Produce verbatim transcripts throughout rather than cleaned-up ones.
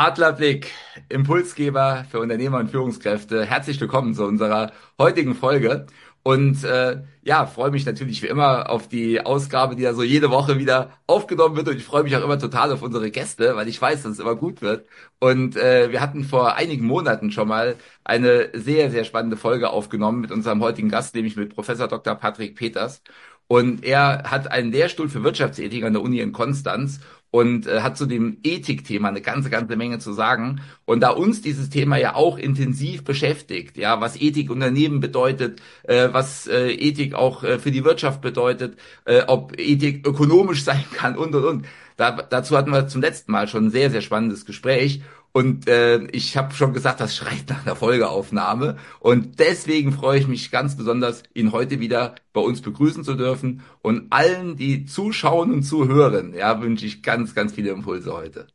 Adlerblick, Impulsgeber für Unternehmer und Führungskräfte. Herzlich willkommen zu unserer heutigen Folge. Und äh, ja, freue mich natürlich wie immer auf die Ausgabe, die ja so jede Woche wieder aufgenommen wird. Und ich freue mich auch immer total auf unsere Gäste, weil ich weiß, dass es immer gut wird. Und äh, wir hatten vor einigen Monaten schon mal eine sehr, sehr spannende Folge aufgenommen mit unserem heutigen Gast, nämlich mit Professor Doktor Patrick Peters. Und er hat einen Lehrstuhl für Wirtschaftsethik an der Uni in Konstanz und äh, hat zu dem Ethikthema eine ganze, ganze Menge zu sagen. Und da uns dieses Thema ja auch intensiv beschäftigt, ja, was Ethik Unternehmen bedeutet, äh, was äh, Ethik auch äh, für die Wirtschaft bedeutet, äh, ob Ethik ökonomisch sein kann und, und, und. Da, dazu hatten wir zum letzten Mal schon ein sehr, sehr spannendes Gespräch. Und äh, ich habe schon gesagt, das schreit nach einer Folgeaufnahme. Und deswegen freue ich mich ganz besonders, ihn heute wieder bei uns begrüßen zu dürfen. Und allen, die zuschauen und zuhören, ja, wünsche ich ganz, ganz viele Impulse heute.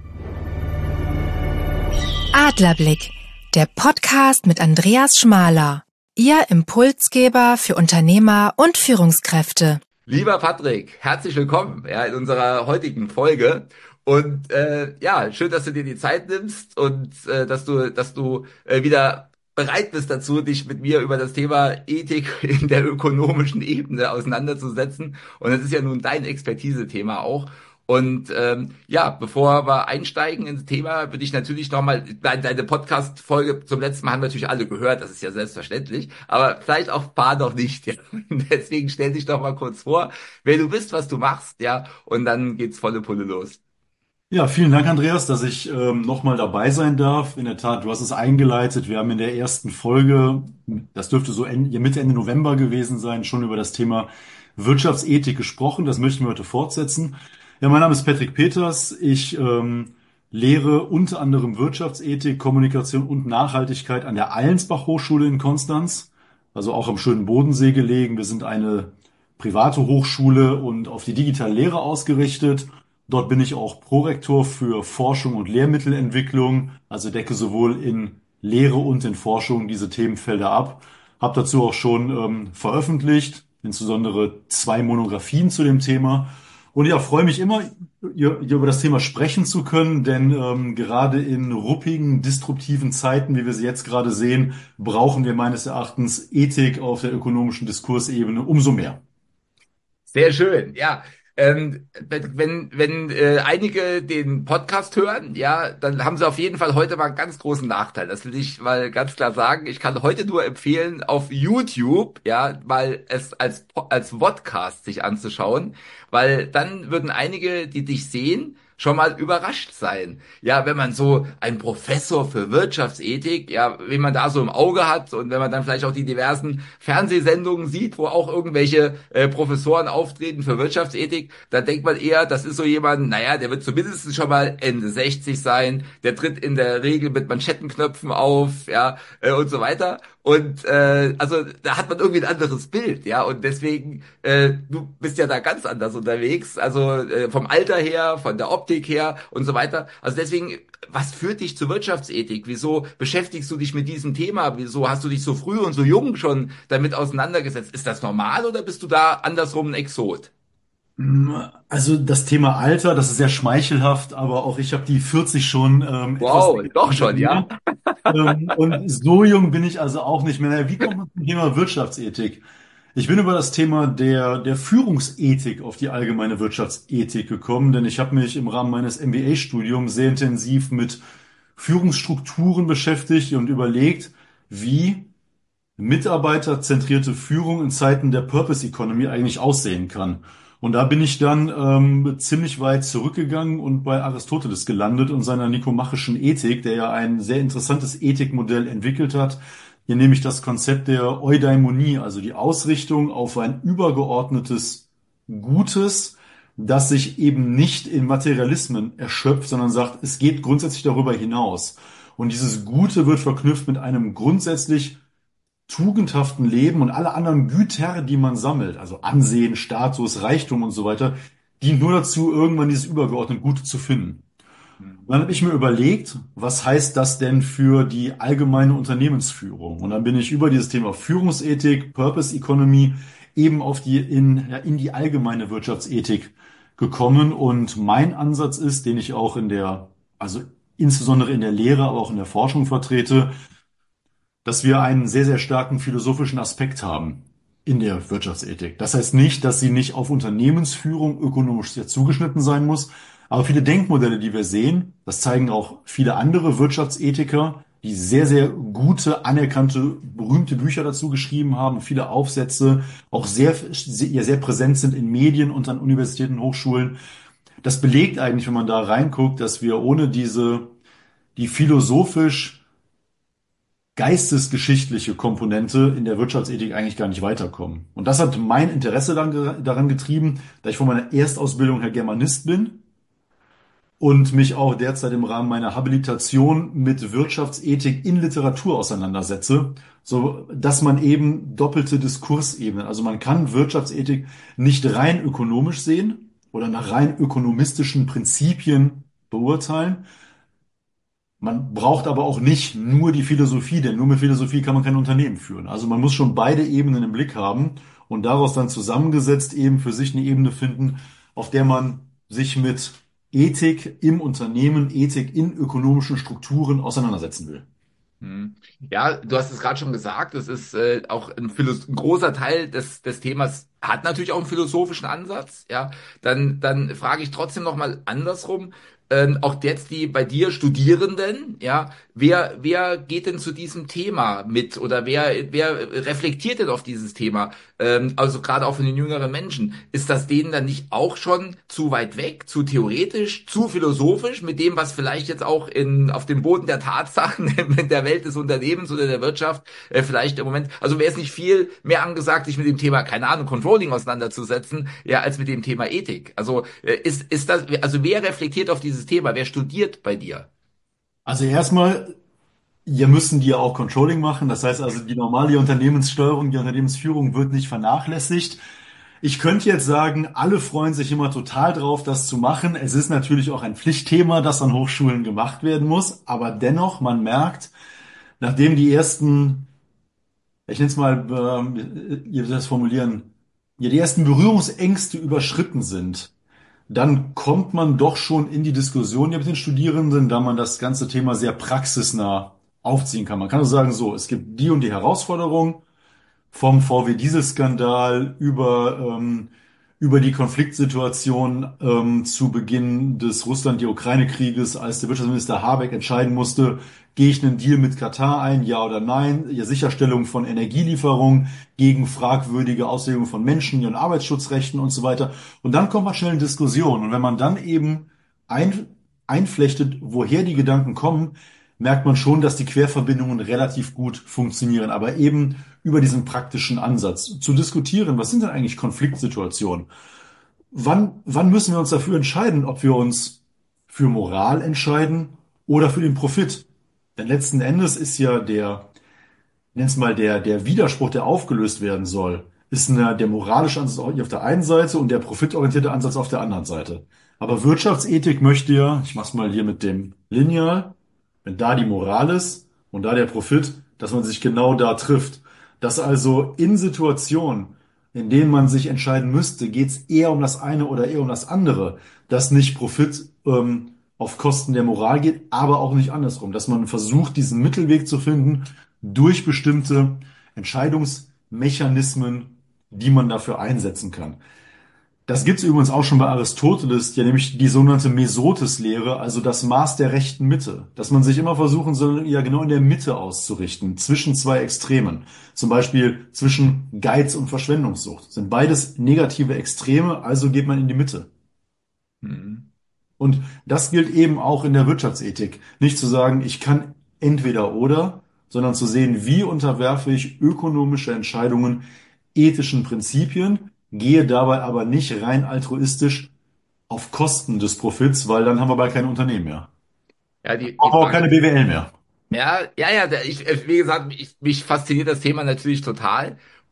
Adlerblick, der Podcast mit Andreas Schmaler. Ihr Impulsgeber für Unternehmer und Führungskräfte. Lieber Patrick, herzlich willkommen ja, in unserer heutigen Folge. Und äh, ja, schön, dass du dir die Zeit nimmst und äh, dass du, dass du äh, wieder bereit bist dazu, dich mit mir über das Thema Ethik in der ökonomischen Ebene auseinanderzusetzen. Und das ist ja nun dein Expertise-Thema auch. Und ähm, ja, bevor wir einsteigen ins Thema, würde ich natürlich nochmal, deine Podcast-Folge zum letzten Mal haben wir natürlich alle gehört, das ist ja selbstverständlich, aber vielleicht auch ein paar noch nicht. Ja. Deswegen stell dich doch mal kurz vor, wer du bist, was du machst, ja, und dann geht's volle Pulle los. Ja, vielen Dank, Andreas, dass ich ähm, nochmal dabei sein darf. In der Tat, du hast es eingeleitet. Wir haben in der ersten Folge, das dürfte so Ende, Mitte, Ende November gewesen sein, schon über das Thema Wirtschaftsethik gesprochen. Das möchten wir heute fortsetzen. Ja, mein Name ist Patrick Peters. Ich ähm, lehre unter anderem Wirtschaftsethik, Kommunikation und Nachhaltigkeit an der Allensbach Hochschule in Konstanz, also auch am schönen Bodensee gelegen. Wir sind eine private Hochschule und auf die digitale Lehre ausgerichtet. Dort bin ich auch Prorektor für Forschung und Lehrmittelentwicklung, also decke sowohl in Lehre und in Forschung diese Themenfelder ab. Habe dazu auch schon ähm, veröffentlicht, insbesondere zwei Monographien zu dem Thema. Und ja, freue mich immer, hier, hier über das Thema sprechen zu können, denn ähm, gerade in ruppigen, disruptiven Zeiten, wie wir sie jetzt gerade sehen, brauchen wir meines Erachtens Ethik auf der ökonomischen Diskursebene umso mehr. Sehr schön, ja. Ähm, wenn wenn, wenn äh, einige den Podcast hören, ja, dann haben sie auf jeden Fall heute mal einen ganz großen Nachteil. Das will ich mal ganz klar sagen. Ich kann heute nur empfehlen, auf YouTube, ja, mal es als als Podcast sich anzuschauen, weil dann würden einige, die dich sehen, schon mal überrascht sein. Ja, wenn man so einen Professor für Wirtschaftsethik, ja, wen man da so im Auge hat und wenn man dann vielleicht auch die diversen Fernsehsendungen sieht, wo auch irgendwelche äh, Professoren auftreten für Wirtschaftsethik, dann denkt man eher, das ist so jemand, naja, der wird zumindest schon mal Ende sechzig sein, der tritt in der Regel mit Manschettenknöpfen auf, ja, äh, und so weiter. Und äh, also da hat man irgendwie ein anderes Bild, ja, und deswegen, äh, du bist ja da ganz anders unterwegs, also äh, vom Alter her, von der Optik her und so weiter. Also deswegen, was führt dich zur Wirtschaftsethik? Wieso beschäftigst du dich mit diesem Thema? Wieso hast du dich so früh und so jung schon damit auseinandergesetzt? Ist das normal oder bist du da andersrum ein Exot? Also das Thema Alter, das ist sehr schmeichelhaft, aber auch ich habe die vierzig schon ähm, etwas Wow, länger doch hinter schon, ja. mir. Ähm, und so jung bin ich also auch nicht mehr. Naja, wie kommt man zum Thema Wirtschaftsethik? Ich bin über das Thema der, der Führungsethik auf die allgemeine Wirtschaftsethik gekommen, denn ich habe mich im Rahmen meines M B A-Studiums sehr intensiv mit Führungsstrukturen beschäftigt und überlegt, wie mitarbeiterzentrierte Führung in Zeiten der Purpose Economy eigentlich aussehen kann. Und da bin ich dann ähm, ziemlich weit zurückgegangen und bei Aristoteles gelandet und seiner nikomachischen Ethik, der ja ein sehr interessantes Ethikmodell entwickelt hat. Hier nehme ich das Konzept der Eudaimonie, also die Ausrichtung auf ein übergeordnetes Gutes, das sich eben nicht in Materialismen erschöpft, sondern sagt, es geht grundsätzlich darüber hinaus. Und dieses Gute wird verknüpft mit einem grundsätzlich tugendhaften Leben und alle anderen Güter, die man sammelt, also Ansehen, Status, Reichtum und so weiter, dient nur dazu, irgendwann dieses übergeordnete Gute zu finden. Und dann habe ich mir überlegt, was heißt das denn für die allgemeine Unternehmensführung? Und dann bin ich über dieses Thema Führungsethik, Purpose Economy eben auf die in, ja, in die allgemeine Wirtschaftsethik gekommen. Und mein Ansatz ist, den ich auch in der, also insbesondere in der Lehre, aber auch in der Forschung vertrete, dass wir einen sehr, sehr starken philosophischen Aspekt haben in der Wirtschaftsethik. Das heißt nicht, dass sie nicht auf Unternehmensführung ökonomisch sehr zugeschnitten sein muss, aber viele Denkmodelle, die wir sehen, das zeigen auch viele andere Wirtschaftsethiker, die sehr, sehr gute, anerkannte, berühmte Bücher dazu geschrieben haben, viele Aufsätze, auch sehr, sehr, sehr präsent sind in Medien und an Universitäten, Hochschulen. Das belegt eigentlich, wenn man da reinguckt, dass wir ohne diese, die philosophisch geistesgeschichtliche Komponente in der Wirtschaftsethik eigentlich gar nicht weiterkommen. Und das hat mein Interesse dann, daran getrieben, da ich von meiner Erstausbildung her Germanist bin und mich auch derzeit im Rahmen meiner Habilitation mit Wirtschaftsethik in Literatur auseinandersetze, so dass man eben doppelte Diskursebenen, also man kann Wirtschaftsethik nicht rein ökonomisch sehen oder nach rein ökonomistischen Prinzipien beurteilen. Man braucht aber auch nicht nur die Philosophie, denn nur mit Philosophie kann man kein Unternehmen führen. Also man muss schon beide Ebenen im Blick haben und daraus dann zusammengesetzt eben für sich eine Ebene finden, auf der man sich mit Ethik im Unternehmen, Ethik in ökonomischen Strukturen auseinandersetzen will. Hm. Ja, du hast es gerade schon gesagt, es ist äh, auch ein, Philos ein großer Teil des, des Themas hat natürlich auch einen philosophischen Ansatz, ja. Dann, dann frage ich trotzdem noch mal andersrum, ähm, auch jetzt die bei dir Studierenden, ja, wer, wer geht denn zu diesem Thema mit oder wer, wer reflektiert denn auf dieses Thema? Ähm, also gerade auch von den jüngeren Menschen, ist das denen dann nicht auch schon zu weit weg, zu theoretisch, zu philosophisch mit dem, was vielleicht jetzt auch in, auf dem Boden der Tatsachen in der Welt des Unternehmens oder der Wirtschaft äh, vielleicht im Moment, also wäre es nicht viel mehr angesagt, sich mit dem Thema, keine Ahnung, Controlling auseinanderzusetzen, ja, als mit dem Thema Ethik. Also äh, ist, ist das, also wer reflektiert auf dieses Thema? Wer studiert bei dir? Also erstmal, hier müssen die ja auch Controlling machen. Das heißt also, die normale Unternehmenssteuerung, die Unternehmensführung wird nicht vernachlässigt. Ich könnte jetzt sagen, alle freuen sich immer total drauf, das zu machen. Es ist natürlich auch ein Pflichtthema, das an Hochschulen gemacht werden muss. Aber dennoch, man merkt, nachdem die ersten, ich nenne es mal, ähm, wie soll ich das formulieren, ja, die ersten Berührungsängste überschritten sind, dann kommt man doch schon in die Diskussion ja mit den Studierenden, da man das ganze Thema sehr praxisnah aufziehen kann. Man kann also sagen, so, es gibt die und die Herausforderung vom V W-Dieselskandal über, ähm, über die Konfliktsituation ähm, zu Beginn des Russland-die-Ukraine-Krieges, als der Wirtschaftsminister Habeck entscheiden musste, gehe ich einen Deal mit Katar ein, ja oder nein, ja, Sicherstellung von Energielieferungen gegen fragwürdige Auslegung von Menschen- und Arbeitsschutzrechten und so weiter. Und dann kommt man schnell in Diskussion. Und wenn man dann eben ein, einflechtet, woher die Gedanken kommen, merkt man schon, dass die Querverbindungen relativ gut funktionieren, aber eben über diesen praktischen Ansatz zu diskutieren, was sind denn eigentlich Konfliktsituationen? Wann, wann müssen wir uns dafür entscheiden, ob wir uns für Moral entscheiden oder für den Profit? Denn letzten Endes ist ja der, nenn's mal der, der Widerspruch, der aufgelöst werden soll, ist eine, der moralische Ansatz auf der einen Seite und der profitorientierte Ansatz auf der anderen Seite. Aber Wirtschaftsethik möchte ja, ich mach's mal hier mit dem Lineal, wenn da die Moral ist und da der Profit, dass man sich genau da trifft. Dass also in Situationen, in denen man sich entscheiden müsste, geht's eher um das eine oder eher um das andere, dass nicht Profit ähm, auf Kosten der Moral geht, aber auch nicht andersrum. Dass man versucht, diesen Mittelweg zu finden durch bestimmte Entscheidungsmechanismen, die man dafür einsetzen kann. Das gibt's übrigens auch schon bei Aristoteles, ja nämlich die sogenannte Mesotes-Lehre, also das Maß der rechten Mitte. Dass man sich immer versuchen soll, ja genau in der Mitte auszurichten, zwischen zwei Extremen. Zum Beispiel zwischen Geiz und Verschwendungssucht. Sind beides negative Extreme, also geht man in die Mitte. Hm. Und das gilt eben auch in der Wirtschaftsethik. Nicht zu sagen, ich kann entweder oder, sondern zu sehen, wie unterwerfe ich ökonomische Entscheidungen ethischen Prinzipien, gehe dabei aber nicht rein altruistisch auf Kosten des Profits, weil dann haben wir bald kein Unternehmen mehr. Ja, die, die Aber auch keine Frage, B W L mehr. ja, ja, ja, da- ich, äh, wie gesagt, ich, mich fasziniert das Thema natürlich total.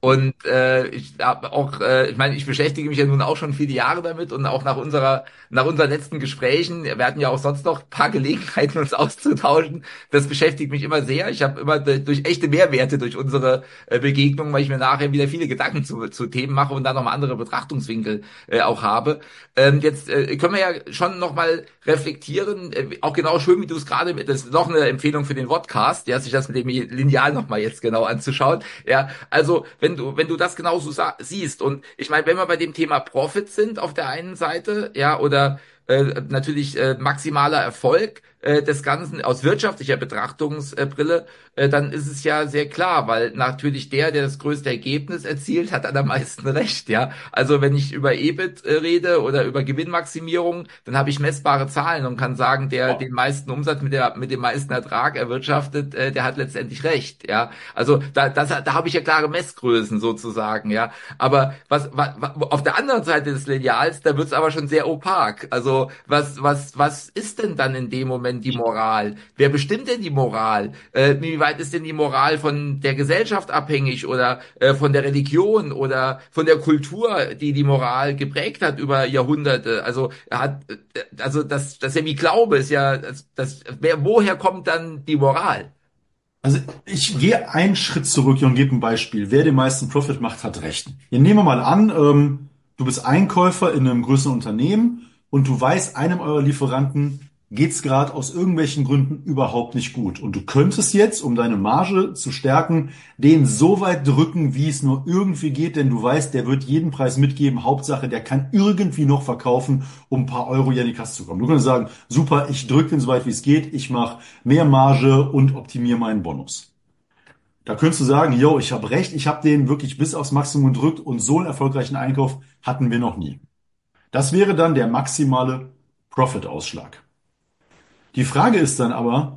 Und äh, ich habe auch, äh, ich meine, ich beschäftige mich ja nun auch schon viele Jahre damit und auch nach unserer, nach unseren letzten Gesprächen, wir hatten ja auch sonst noch ein paar Gelegenheiten, uns auszutauschen. Das beschäftigt mich immer sehr. Ich habe immer durch, durch echte Mehrwerte durch unsere äh, Begegnungen, weil ich mir nachher wieder viele Gedanken zu, zu Themen mache und dann nochmal andere Betrachtungswinkel äh, auch habe. Ähm, jetzt äh, können wir ja schon nochmal reflektieren, äh, auch genau schön, wie du es gerade, das ist noch eine Empfehlung für den Podcast, ja, sich das mit dem Lineal nochmal jetzt genau anzuschauen. Ja, also wenn du, wenn du das genauso sa- siehst und ich meine, wenn wir bei dem Thema Profit sind auf der einen Seite, ja, oder äh, natürlich äh, maximaler Erfolg äh, des Ganzen aus wirtschaftlicher Betrachtungsbrille, äh, dann ist es ja sehr klar, weil natürlich der, der das größte Ergebnis erzielt, hat am meisten Recht, ja. Also wenn ich über E B I T äh, rede oder über Gewinnmaximierung, dann habe ich messbare Zahlen und kann sagen, der den meisten Umsatz mit der mit dem meisten Ertrag erwirtschaftet, äh, der hat letztendlich Recht, ja. Also da das, da habe ich ja klare Messgrößen sozusagen, ja. Aber was, was auf der anderen Seite des Lineals, da wird's aber schon sehr opak. Also was was was ist denn dann in dem Moment die Moral? Wer bestimmt denn die Moral? Äh, wie weit ist denn die Moral von der Gesellschaft abhängig oder äh, von der Religion oder von der Kultur, die die Moral geprägt hat über Jahrhunderte? Also hat äh, also das das ist ja wie Glaube ist ja das, das wer woher kommt dann die Moral? Also ich gehe einen Schritt zurück und gebe ein Beispiel. Wer den meisten Profit macht, hat recht. Hier nehmen wir mal an, ähm, du bist Einkäufer in einem größeren Unternehmen und du weißt, einem eurer Lieferanten geht's gerade aus irgendwelchen Gründen überhaupt nicht gut. Und du könntest jetzt, um deine Marge zu stärken, den so weit drücken, wie es nur irgendwie geht, denn du weißt, der wird jeden Preis mitgeben. Hauptsache, der kann irgendwie noch verkaufen, um ein paar Euro hier in die Kasse zu kommen. Du könntest sagen, super, ich drücke den so weit wie es geht, ich mache mehr Marge und optimiere meinen Bonus. Da könntest du sagen, yo, ich habe recht, ich habe den wirklich bis aufs Maximum gedrückt und so einen erfolgreichen Einkauf hatten wir noch nie. Das wäre dann der maximale Profit-Ausschlag. Die Frage ist dann aber,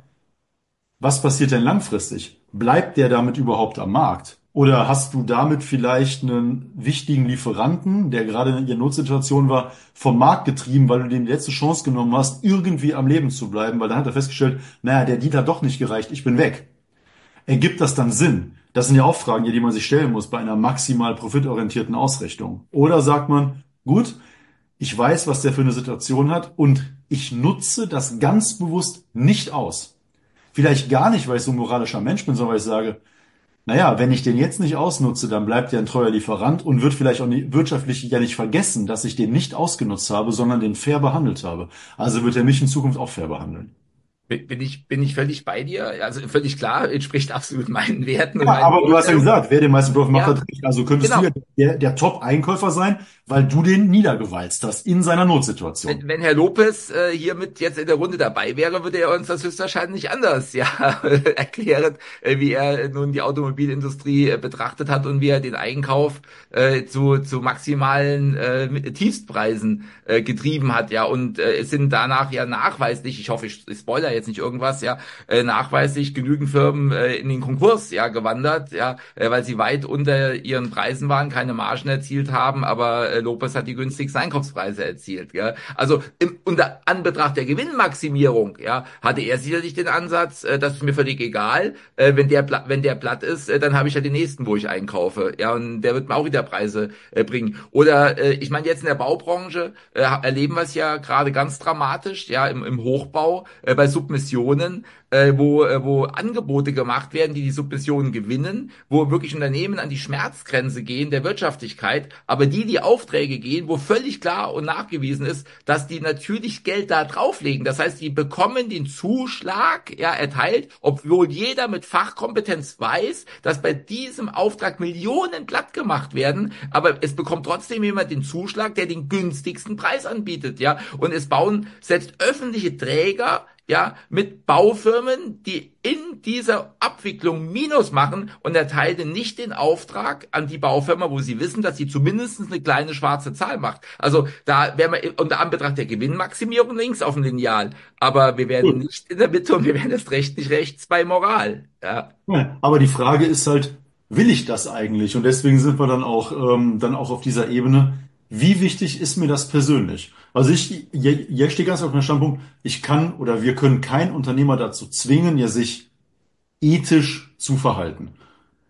was passiert denn langfristig? Bleibt der damit überhaupt am Markt? Oder hast du damit vielleicht einen wichtigen Lieferanten, der gerade in ihrer Notsituation war, vom Markt getrieben, weil du dem die letzte Chance genommen hast, irgendwie am Leben zu bleiben, weil dann hat er festgestellt, naja, der Deal hat doch nicht gereicht, ich bin weg. Ergibt das dann Sinn? Das sind ja auch Fragen, die man sich stellen muss bei einer maximal profitorientierten Ausrichtung. Oder sagt man, gut, ich weiß, was der für eine Situation hat und ich nutze das ganz bewusst nicht aus. Vielleicht gar nicht, weil ich so ein moralischer Mensch bin, sondern weil ich sage, naja, wenn ich den jetzt nicht ausnutze, dann bleibt er ein treuer Lieferant und wird vielleicht auch nicht, wirtschaftlich ja nicht vergessen, dass ich den nicht ausgenutzt habe, sondern den fair behandelt habe. Also wird er mich in Zukunft auch fair behandeln. Bin bin ich, bin ich völlig bei dir? Also völlig klar, entspricht absolut meinen Werten und Ja, meinen aber du hast ja Vorstellungen. gesagt, wer den meisten Profit macht, Ja, hat recht. Also könntest du genau. ja der, der Top-Einkäufer sein, weil du den niedergewalzt hast in seiner Notsituation. Wenn, wenn Herr Lopez äh, hier mit jetzt in der Runde dabei wäre, würde er uns das höchstwahrscheinlich anders ja erklären, äh, wie er nun die Automobilindustrie äh, betrachtet hat und wie er den Einkauf äh, zu zu maximalen äh, mit- Tiefstpreisen äh, getrieben hat, ja. Und äh, es sind danach ja nachweislich, ich hoffe, ich, ich spoiler jetzt nicht irgendwas, ja, äh, nachweislich genügend Firmen äh, in den Konkurs ja gewandert, ja, äh, weil sie weit unter ihren Preisen waren, keine Margen erzielt haben, aber äh, Lopez hat die günstigsten Einkaufspreise erzielt, ja. Also im unter Anbetracht der Gewinnmaximierung, ja, hatte er sicherlich den Ansatz, äh, das ist mir völlig egal, äh, wenn der pla- wenn der platt ist, äh, dann habe ich ja den nächsten, wo ich einkaufe, ja, und der wird mir auch wieder Preise äh, bringen. Oder äh, ich meine jetzt in der Baubranche äh, erleben wir es ja gerade ganz dramatisch, ja, im, im Hochbau äh, bei Submissionen, äh, wo, äh, wo Angebote gemacht werden, die die Submissionen gewinnen, wo wirklich Unternehmen an die Schmerzgrenze gehen der Wirtschaftlichkeit, aber die, die Aufträge gehen, wo völlig klar und nachgewiesen ist, dass die natürlich Geld da drauflegen. Das heißt, die bekommen den Zuschlag, ja, erteilt, obwohl jeder mit Fachkompetenz weiß, dass bei diesem Auftrag Millionen platt gemacht werden, aber es bekommt trotzdem jemand den Zuschlag, der den günstigsten Preis anbietet, ja, und es bauen selbst öffentliche Träger ja, mit Baufirmen, die in dieser Abwicklung Minus machen und erteilen nicht den Auftrag an die Baufirma, wo sie wissen, dass sie zumindest eine kleine schwarze Zahl macht. Also da wären wir unter Anbetracht der Gewinnmaximierung links auf dem Lineal, aber wir werden Gut. nicht in der Mitte und wir werden erst recht nicht rechts bei Moral. Ja. Ja, aber die Frage ist halt, will ich das eigentlich? Und deswegen sind wir dann auch, ähm, dann auch auf dieser Ebene. Wie wichtig ist mir das persönlich? Also ich, je- jetzt stehe ganz auf dem Standpunkt, ich kann oder wir können keinen Unternehmer dazu zwingen, ja sich ethisch zu verhalten.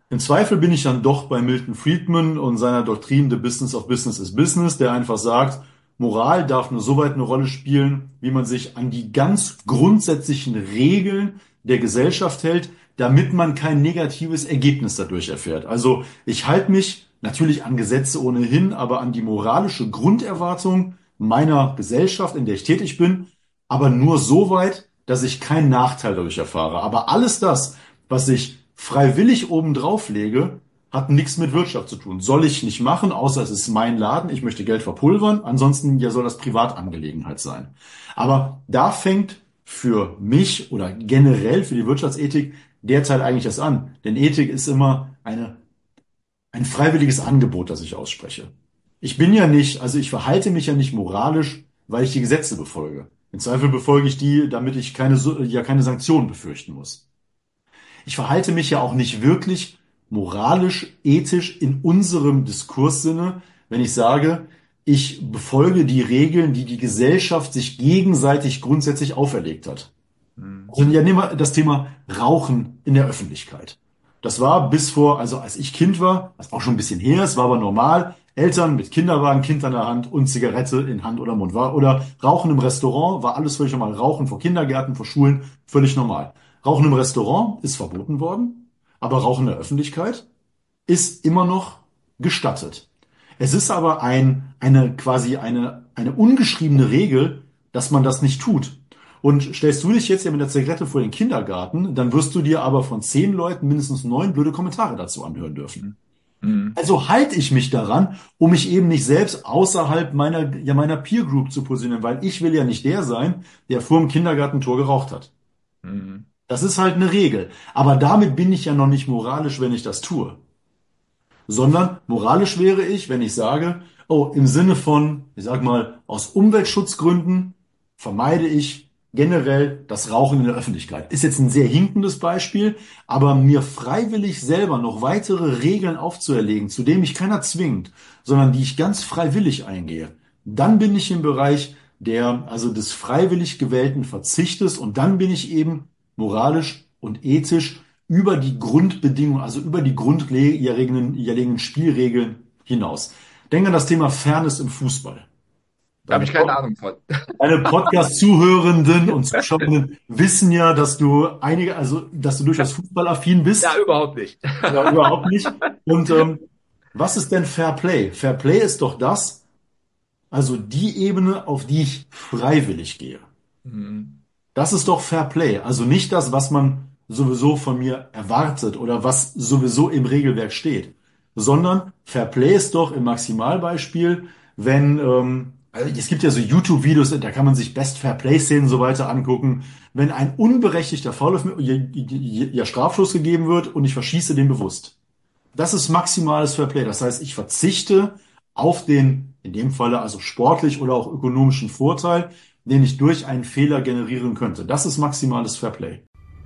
Im Zweifel bin ich dann doch bei Milton Friedman und seiner Doktrin The Business of Business is Business, der einfach sagt, Moral darf nur so weit eine Rolle spielen, wie man sich an die ganz grundsätzlichen Regeln der Gesellschaft hält, damit man kein negatives Ergebnis dadurch erfährt. Also ich halte mich natürlich an Gesetze ohnehin, aber an die moralische Grunderwartung meiner Gesellschaft, in der ich tätig bin, aber nur so weit, dass ich keinen Nachteil dadurch erfahre. Aber alles das, was ich freiwillig obendrauf lege, hat nichts mit Wirtschaft zu tun. Soll ich nicht machen, außer es ist mein Laden, ich möchte Geld verpulvern. Ansonsten ja soll das Privatangelegenheit sein. Aber da fängt für mich oder generell für die Wirtschaftsethik derzeit eigentlich erst an. Denn Ethik ist immer eine, ein freiwilliges Angebot, das ich ausspreche. Ich bin ja nicht, also ich verhalte mich ja nicht moralisch, weil ich die Gesetze befolge. Im Zweifel befolge ich die, damit ich keine, ja keine Sanktionen befürchten muss. Ich verhalte mich ja auch nicht wirklich moralisch, ethisch in unserem Diskurssinne, wenn ich sage, ich befolge die Regeln, die die Gesellschaft sich gegenseitig grundsätzlich auferlegt hat. Hm. Also ja, nehmen wir das Thema Rauchen in der Öffentlichkeit. Das war bis vor, also als ich Kind war, was auch schon ein bisschen her ist, war aber normal, Eltern mit Kinderwagen, Kind an der Hand und Zigarette in Hand oder Mund war. Oder Rauchen im Restaurant war alles völlig normal. Rauchen vor Kindergärten, vor Schulen, völlig normal. Rauchen im Restaurant ist verboten worden, aber Rauchen in der Öffentlichkeit ist immer noch gestattet. Es ist aber ein, eine quasi eine, eine ungeschriebene Regel, dass man das nicht tut. Und stellst du dich jetzt ja mit der Zigarette vor den Kindergarten, dann wirst du dir aber von zehn Leuten mindestens neun blöde Kommentare dazu anhören dürfen. Mhm. Also halte ich mich daran, um mich eben nicht selbst außerhalb meiner, ja, meiner Peer Group zu positionieren, weil ich will ja nicht der sein, der vor dem Kindergartentor geraucht hat. Mhm. Das ist halt eine Regel. Aber damit bin ich ja noch nicht moralisch, wenn ich das tue. Sondern moralisch wäre ich, wenn ich sage, oh, im Sinne von, ich sag mal, aus Umweltschutzgründen vermeide ich generell das Rauchen in der Öffentlichkeit. Ist jetzt ein sehr hinkendes Beispiel, aber mir freiwillig selber noch weitere Regeln aufzuerlegen, zu denen mich keiner zwingt, sondern die ich ganz freiwillig eingehe, dann bin ich im Bereich der, also des freiwillig gewählten Verzichtes und dann bin ich eben moralisch und ethisch über die Grundbedingungen, also über die grundlegenden Spielregeln hinaus. Denk an das Thema Fairness im Fußball. Da habe ich keine Ahnung von. Deine Podcast-Zuhörenden und Zuschauenden wissen ja, dass du einige, also dass du durchaus fußballaffin bist. Ja, überhaupt nicht. Ja, überhaupt nicht. Und ähm, was ist denn Fair Play? Fair Play ist doch das, also die Ebene, auf die ich freiwillig gehe. Mhm. Das ist doch Fair Play. Also nicht das, was man sowieso von mir erwartet oder was sowieso im Regelwerk steht, sondern Fair Play ist doch im Maximalbeispiel, wenn ähm, also es gibt ja so YouTube-Videos, da kann man sich Best Fair Play-Szenen so weiter angucken, wenn ein unberechtigter Foul auf mir, ja, ja, Strafschuss gegeben wird und ich verschieße den bewusst. Das ist maximales Fair Play. Das heißt, ich verzichte auf den, in dem Falle also sportlich oder auch ökonomischen Vorteil, den ich durch einen Fehler generieren könnte. Das ist maximales Fair Play.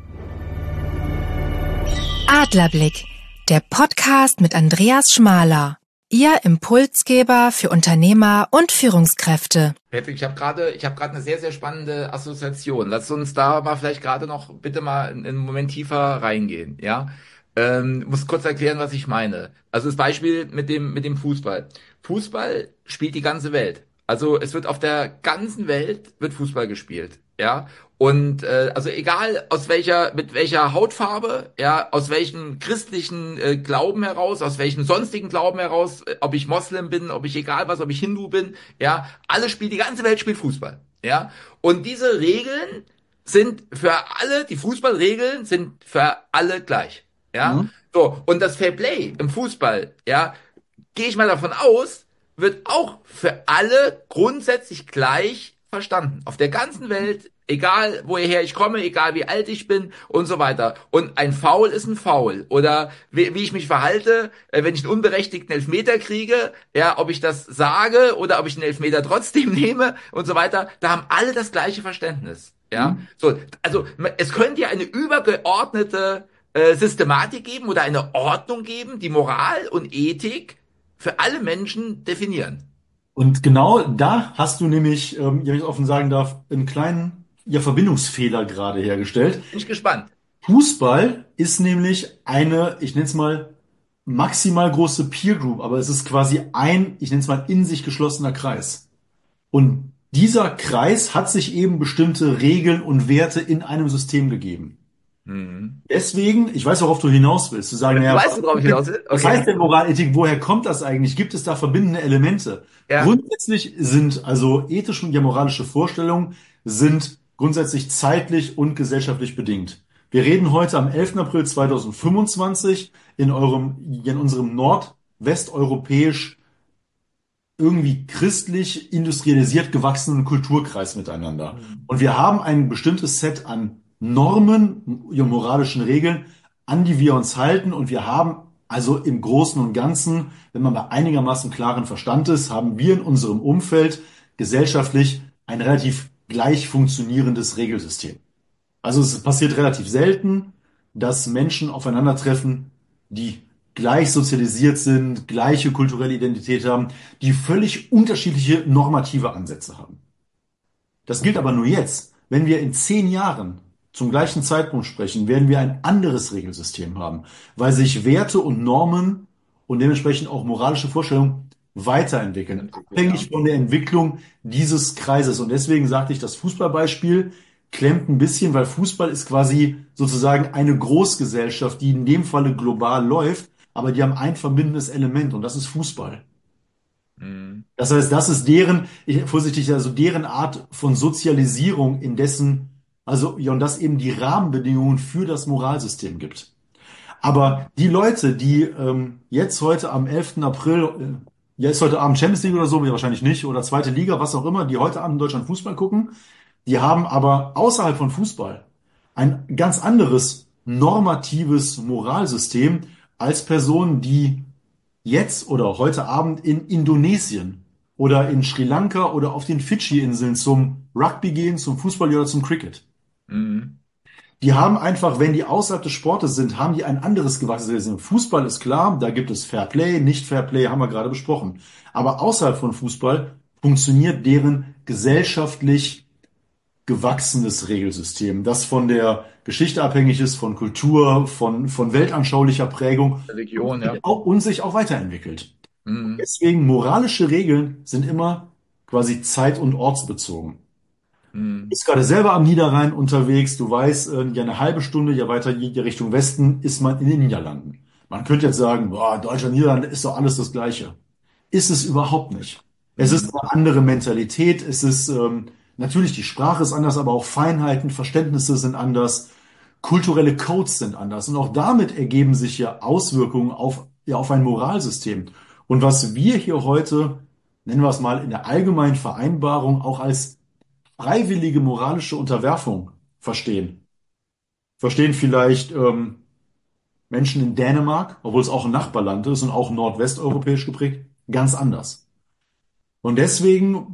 Adlerblick, der Podcast mit Andreas Schmaler. Ihr Impulsgeber für Unternehmer und Führungskräfte. Patrick, ich habe gerade, ich habe gerade eine sehr, sehr spannende Assoziation. Lass uns da mal vielleicht gerade noch bitte mal einen Moment tiefer reingehen, ja? Ähm, muss kurz erklären, was ich meine. Also das Beispiel mit dem, mit dem Fußball. Fußball spielt die ganze Welt. Also es wird auf der ganzen Welt wird Fußball gespielt, ja. Und äh, also egal aus welcher, mit welcher Hautfarbe, ja, aus welchem christlichen äh, Glauben heraus, aus welchem sonstigen Glauben heraus, äh, ob ich Moslem bin, ob ich egal was, ob ich Hindu bin, ja, alle spielen, die ganze Welt spielt Fußball, ja. Und diese Regeln sind für alle, die Fußballregeln sind für alle gleich, ja. Mhm. So, und das Fair Play im Fußball, ja, gehe ich mal davon aus, wird auch für alle grundsätzlich gleich verstanden. Auf der ganzen Welt, egal woher ich komme, egal wie alt ich bin und so weiter. Und ein Foul ist ein Foul. Oder wie, wie ich mich verhalte, wenn ich einen unberechtigten Elfmeter kriege, ja, ob ich das sage oder ob ich den Elfmeter trotzdem nehme und so weiter. Da haben alle das gleiche Verständnis. Ja, mhm. So, also es könnte ja eine übergeordnete äh, Systematik geben oder eine Ordnung geben, die Moral und Ethik für alle Menschen definieren. Und genau da hast du nämlich, ähm, wenn ich offen sagen darf, einen kleinen ja, Verbindungsfehler gerade hergestellt. Bin ich gespannt. Fußball ist nämlich eine, ich nenne es mal, maximal große Peer Group, aber es ist quasi ein, ich nenne es mal, in sich geschlossener Kreis. Und dieser Kreis hat sich eben bestimmte Regeln und Werte in einem System gegeben. Mhm. Deswegen, ich weiß, worauf du hinaus willst, zu sagen, Du naja, weißt, worauf ich hinaus will? was Okay. heißt denn Moralethik? Woher kommt das eigentlich? Gibt es da verbindende Elemente? Ja. Grundsätzlich sind also ethische und ja moralische Vorstellungen sind grundsätzlich zeitlich und gesellschaftlich bedingt. Wir reden heute am elften April zweitausendfünfundzwanzig in eurem, in unserem nordwesteuropäisch irgendwie christlich industrialisiert gewachsenen Kulturkreis miteinander. Mhm. Und wir haben ein bestimmtes Set an Normen, moralischen Regeln, an die wir uns halten. Und wir haben also im Großen und Ganzen, wenn man bei einigermaßen klaren Verstand ist, haben wir in unserem Umfeld gesellschaftlich ein relativ gleich funktionierendes Regelsystem. Also es passiert relativ selten, dass Menschen aufeinandertreffen, die gleich sozialisiert sind, gleiche kulturelle Identität haben, die völlig unterschiedliche normative Ansätze haben. Das gilt aber nur jetzt. Wenn wir in zehn Jahren zum gleichen Zeitpunkt sprechen, werden wir ein anderes Regelsystem haben, weil sich Werte und Normen und dementsprechend auch moralische Vorstellungen weiterentwickeln, Entwickeln, ja. abhängig von der Entwicklung dieses Kreises. Und deswegen sagte ich, das Fußballbeispiel klemmt ein bisschen, weil Fußball ist quasi sozusagen eine Großgesellschaft, die in dem Falle global läuft, aber die haben ein verbindendes Element und das ist Fußball. Mhm. Das heißt, das ist deren, ich, vorsichtig, also deren Art von Sozialisierung, in dessen, also, ja, und das eben die Rahmenbedingungen für das Moralsystem gibt. Aber die Leute, die ähm, jetzt heute am elften April, äh, ja, ist heute Abend Champions League oder so, ja, wahrscheinlich nicht, oder zweite Liga, was auch immer, die heute Abend in Deutschland Fußball gucken, die haben aber außerhalb von Fußball ein ganz anderes normatives Moralsystem als Personen, die jetzt oder heute Abend in Indonesien oder in Sri Lanka oder auf den Fidschi-Inseln zum Rugby gehen, zum Fußball oder zum Cricket. Mhm. Die haben einfach, wenn die außerhalb des Sportes sind, haben die ein anderes gewachsenes Wesen. Fußball ist klar, da gibt es Fair Play, nicht Fair Play, haben wir gerade besprochen. Aber außerhalb von Fußball funktioniert deren gesellschaftlich gewachsenes Regelsystem, das von der Geschichte abhängig ist, von Kultur, von, von weltanschaulicher Prägung und Religion, ja. sich auch, und sich auch weiterentwickelt. Mhm. Deswegen moralische Regeln sind immer quasi zeit- und ortsbezogen. Mhm. Bist gerade selber am Niederrhein unterwegs, du weißt, äh, ja eine halbe Stunde, ja weiter in die Richtung Westen ist man in den Niederlanden. Man könnte jetzt sagen, boah, Deutschland, Niederlande ist doch alles das Gleiche. Ist es überhaupt nicht. Es ist Mhm. eine andere Mentalität, es ist ähm, natürlich die Sprache ist anders, aber auch Feinheiten, Verständnisse sind anders, kulturelle Codes sind anders und auch damit ergeben sich ja Auswirkungen auf, ja, auf ein Moralsystem. Und was wir hier heute, nennen wir es mal, in der allgemeinen Vereinbarung auch als freiwillige moralische Unterwerfung verstehen. Verstehen vielleicht ähm, Menschen in Dänemark, obwohl es auch ein Nachbarland ist und auch nordwesteuropäisch geprägt, ganz anders. Und deswegen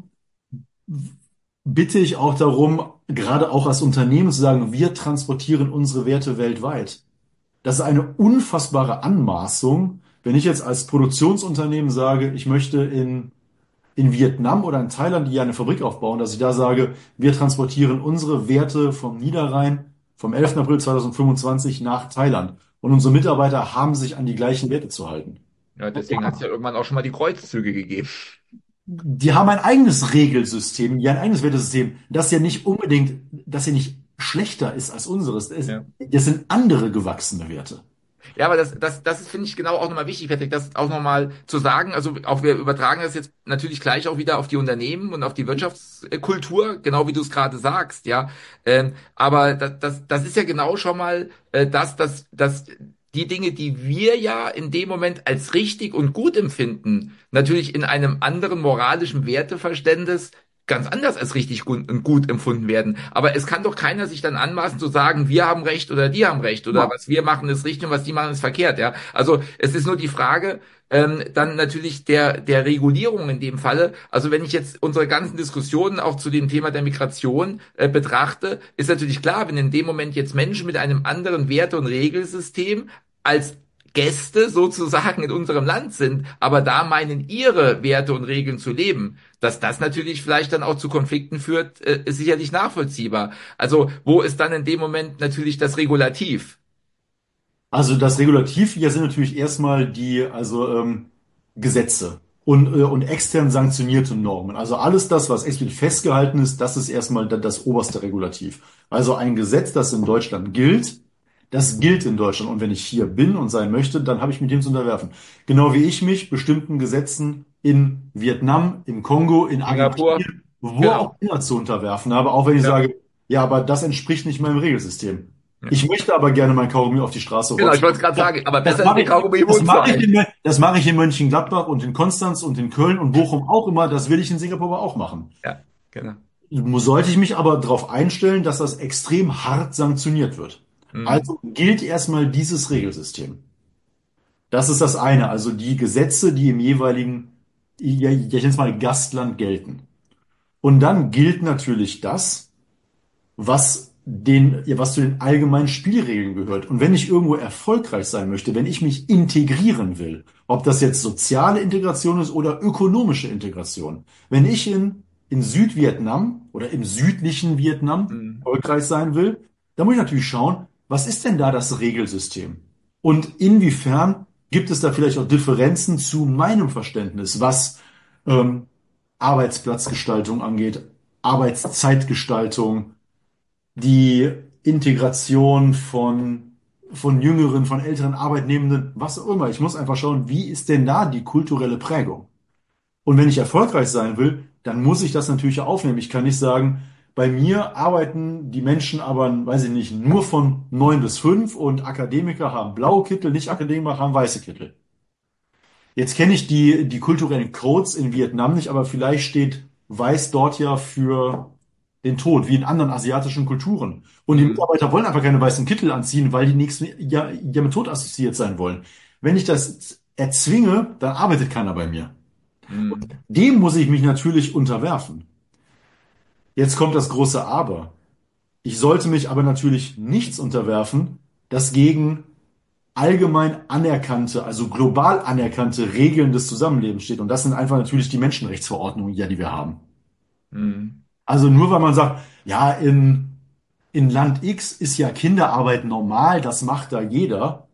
bitte ich auch darum, gerade auch als Unternehmen zu sagen, wir transportieren unsere Werte weltweit. Das ist eine unfassbare Anmaßung, wenn ich jetzt als Produktionsunternehmen sage, ich möchte in in Vietnam oder in Thailand, die ja eine Fabrik aufbauen, dass ich da sage, wir transportieren unsere Werte vom Niederrhein vom elften April zweitausendfünfundzwanzig nach Thailand. Und unsere Mitarbeiter haben sich an die gleichen Werte zu halten. Ja, Und deswegen hat es ja irgendwann auch schon mal die Kreuzzüge gegeben. die haben ein eigenes Regelsystem, ja ein eigenes Wertesystem, das ja nicht unbedingt, das ja nicht schlechter ist als unseres. Das, Ja. das sind andere gewachsene Werte. Ja, aber das, das, das ist, finde ich, genau auch nochmal wichtig, Patrick, das auch nochmal zu sagen. Also auch wir übertragen das jetzt natürlich gleich auch wieder auf die Unternehmen und auf die Wirtschaftskultur, genau wie du es gerade sagst, ja. Ähm, aber das, das, das ist ja genau schon mal äh, das, das, das die Dinge, die wir ja in dem Moment als richtig und gut empfinden, natürlich in einem anderen moralischen Werteverständnis ganz anders als richtig gut und gut empfunden werden. Aber es kann doch keiner sich dann anmaßen zu sagen, wir haben Recht oder die haben Recht oder Ja. was wir machen ist richtig und was die machen ist verkehrt. Ja, also es ist nur die Frage ähm, dann natürlich der der Regulierung in dem Falle. Also wenn ich jetzt unsere ganzen Diskussionen auch zu dem Thema der Migration äh, betrachte, ist natürlich klar, wenn in dem Moment jetzt Menschen mit einem anderen Werte- und Regelsystem als Gäste sozusagen in unserem Land sind, aber da meinen, ihre Werte und Regeln zu leben, dass das natürlich vielleicht dann auch zu Konflikten führt, äh, ist sicherlich nachvollziehbar. Also wo ist dann in dem Moment natürlich das Regulativ? Also das Regulativ hier sind natürlich erstmal die also ähm, Gesetze und, äh, und extern sanktionierte Normen. Also alles das, was explizit festgehalten ist, das ist erstmal da- das oberste Regulativ. Also ein Gesetz, das in Deutschland gilt, das gilt in Deutschland. Und wenn ich hier bin und sein möchte, dann habe ich mich dem zu unterwerfen. Genau wie ich mich bestimmten Gesetzen in Vietnam, im Kongo, in Singapur, Argentinien, wo auch genau. immer zu unterwerfen habe, auch wenn ich Ja, sage, ja, aber das entspricht nicht meinem Regelsystem. ja. Ich möchte aber gerne mein Kaugummi auf die Straße Genau, ich rotzen. wollte es gerade sagen, aber Das besser ist mache mir ich, Kaugummi im das Mund zu mache ich halten. in, das mache ich in Mönchengladbach und in Konstanz und in Köln und Bochum auch immer. Das will ich in Singapur aber auch machen. Ja, genau. Sollte ich mich aber darauf einstellen, dass das extrem hart sanktioniert wird. Mhm. Also gilt erstmal dieses Regelsystem. Das ist das eine, also die Gesetze, die im jeweiligen, ja, ich nenne es mal Gastland gelten. Und dann gilt natürlich das, was den, ja, was zu den allgemeinen Spielregeln gehört. Und wenn ich irgendwo erfolgreich sein möchte, wenn ich mich integrieren will, ob das jetzt soziale Integration ist oder ökonomische Integration, wenn ich in, in Südvietnam oder im südlichen Vietnam Mhm. erfolgreich sein will, dann muss ich natürlich schauen, was ist denn da das Regelsystem? Und inwiefern gibt es da vielleicht auch Differenzen zu meinem Verständnis, was ähm, Arbeitsplatzgestaltung angeht, Arbeitszeitgestaltung, die Integration von, von jüngeren, von älteren Arbeitnehmenden, was auch immer. Ich muss einfach schauen, wie ist denn da die kulturelle Prägung? Und wenn ich erfolgreich sein will, dann muss ich das natürlich aufnehmen. Ich kann nicht sagen, bei mir arbeiten die Menschen aber, weiß ich nicht, nur von neun bis fünf und Akademiker haben blaue Kittel, Nicht-Akademiker haben weiße Kittel. Jetzt kenne ich die, die kulturellen Codes in Vietnam nicht, aber vielleicht steht weiß dort ja für den Tod, wie in anderen asiatischen Kulturen. Und die Mhm. Mitarbeiter wollen einfach keine weißen Kittel anziehen, weil die nächsten ja, ja mit Tod assoziiert sein wollen. Wenn ich das erzwinge, dann arbeitet keiner bei mir. Mhm. Dem muss ich mich natürlich unterwerfen. Jetzt kommt das große Aber. Ich sollte mich aber natürlich nichts unterwerfen, das gegen allgemein anerkannte, also global anerkannte Regeln des Zusammenlebens steht. Und das sind einfach natürlich die Menschenrechtsverordnungen, ja, die wir haben. Mhm. Also nur weil man sagt, ja, in, in Land X ist ja Kinderarbeit normal, das macht da jeder.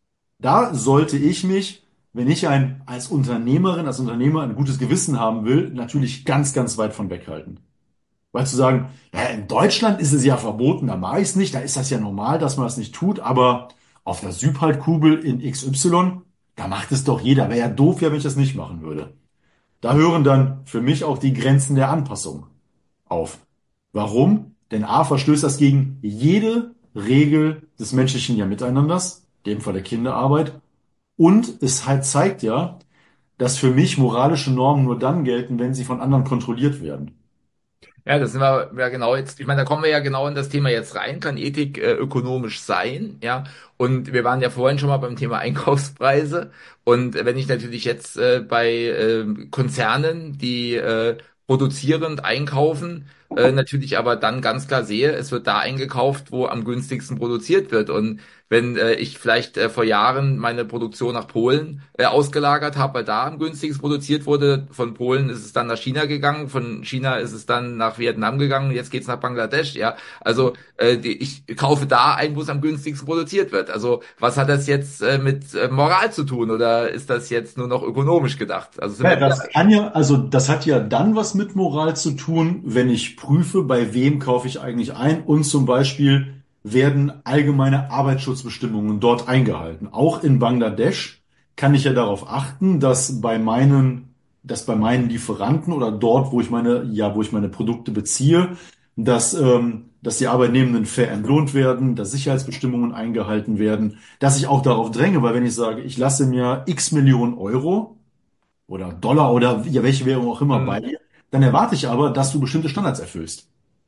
Da sollte ich mich, wenn ich ein, als Unternehmerin, als Unternehmer ein gutes Gewissen haben will, natürlich ganz, ganz weit von weghalten. Weil zu sagen, ja, in Deutschland ist es ja verboten, da mache ich es nicht, da ist das ja normal, dass man das nicht tut, aber auf der Südhalbkugel in X Y, da macht es doch jeder. Wäre ja doof, ja, wenn ich das nicht machen würde. Da hören dann für mich auch die Grenzen der Anpassung auf. Warum? Denn A verstößt das gegen jede Regel des menschlichen ja Miteinanders, in dem Fall der Kinderarbeit, und es halt zeigt ja, dass für mich moralische Normen nur dann gelten, wenn sie von anderen kontrolliert werden. Ja, das sind wir ja genau jetzt, ich meine, da kommen wir ja genau in das Thema jetzt rein. Kann Ethik äh, ökonomisch sein? Ja, und wir waren ja vorhin schon mal beim Thema Einkaufspreise. Und wenn ich natürlich jetzt äh, bei äh, Konzernen, die äh, produzierend einkaufen, äh, natürlich aber dann ganz klar sehe, es wird da eingekauft, wo am günstigsten produziert wird. Und wenn äh, ich vielleicht äh, vor Jahren meine Produktion nach Polen äh, ausgelagert habe, weil da am günstigsten produziert wurde, von Polen ist es dann nach China gegangen, von China ist es dann nach Vietnam gegangen, jetzt geht's nach Bangladesch, ja. Also äh, die, ich kaufe da ein, wo es am günstigsten produziert wird. Also was hat das jetzt äh, mit äh, Moral zu tun oder ist das jetzt nur noch ökonomisch gedacht? Also sind Ja, wir wieder. das kann ja, also das hat ja dann was mit Moral zu tun, wenn ich prüfe, bei wem kaufe ich eigentlich ein und zum Beispiel werden allgemeine Arbeitsschutzbestimmungen dort eingehalten. Auch in Bangladesch kann ich ja darauf achten, dass bei meinen, dass bei meinen Lieferanten oder dort, wo ich meine, ja, wo ich meine Produkte beziehe, dass, ähm, dass die Arbeitnehmenden fair entlohnt werden, dass Sicherheitsbestimmungen eingehalten werden, dass ich auch darauf dränge, weil wenn ich sage, ich lasse mir x Millionen Euro oder Dollar oder ja, welche Währung auch immer bei Hm, dir, dann erwarte ich aber, dass du bestimmte Standards erfüllst.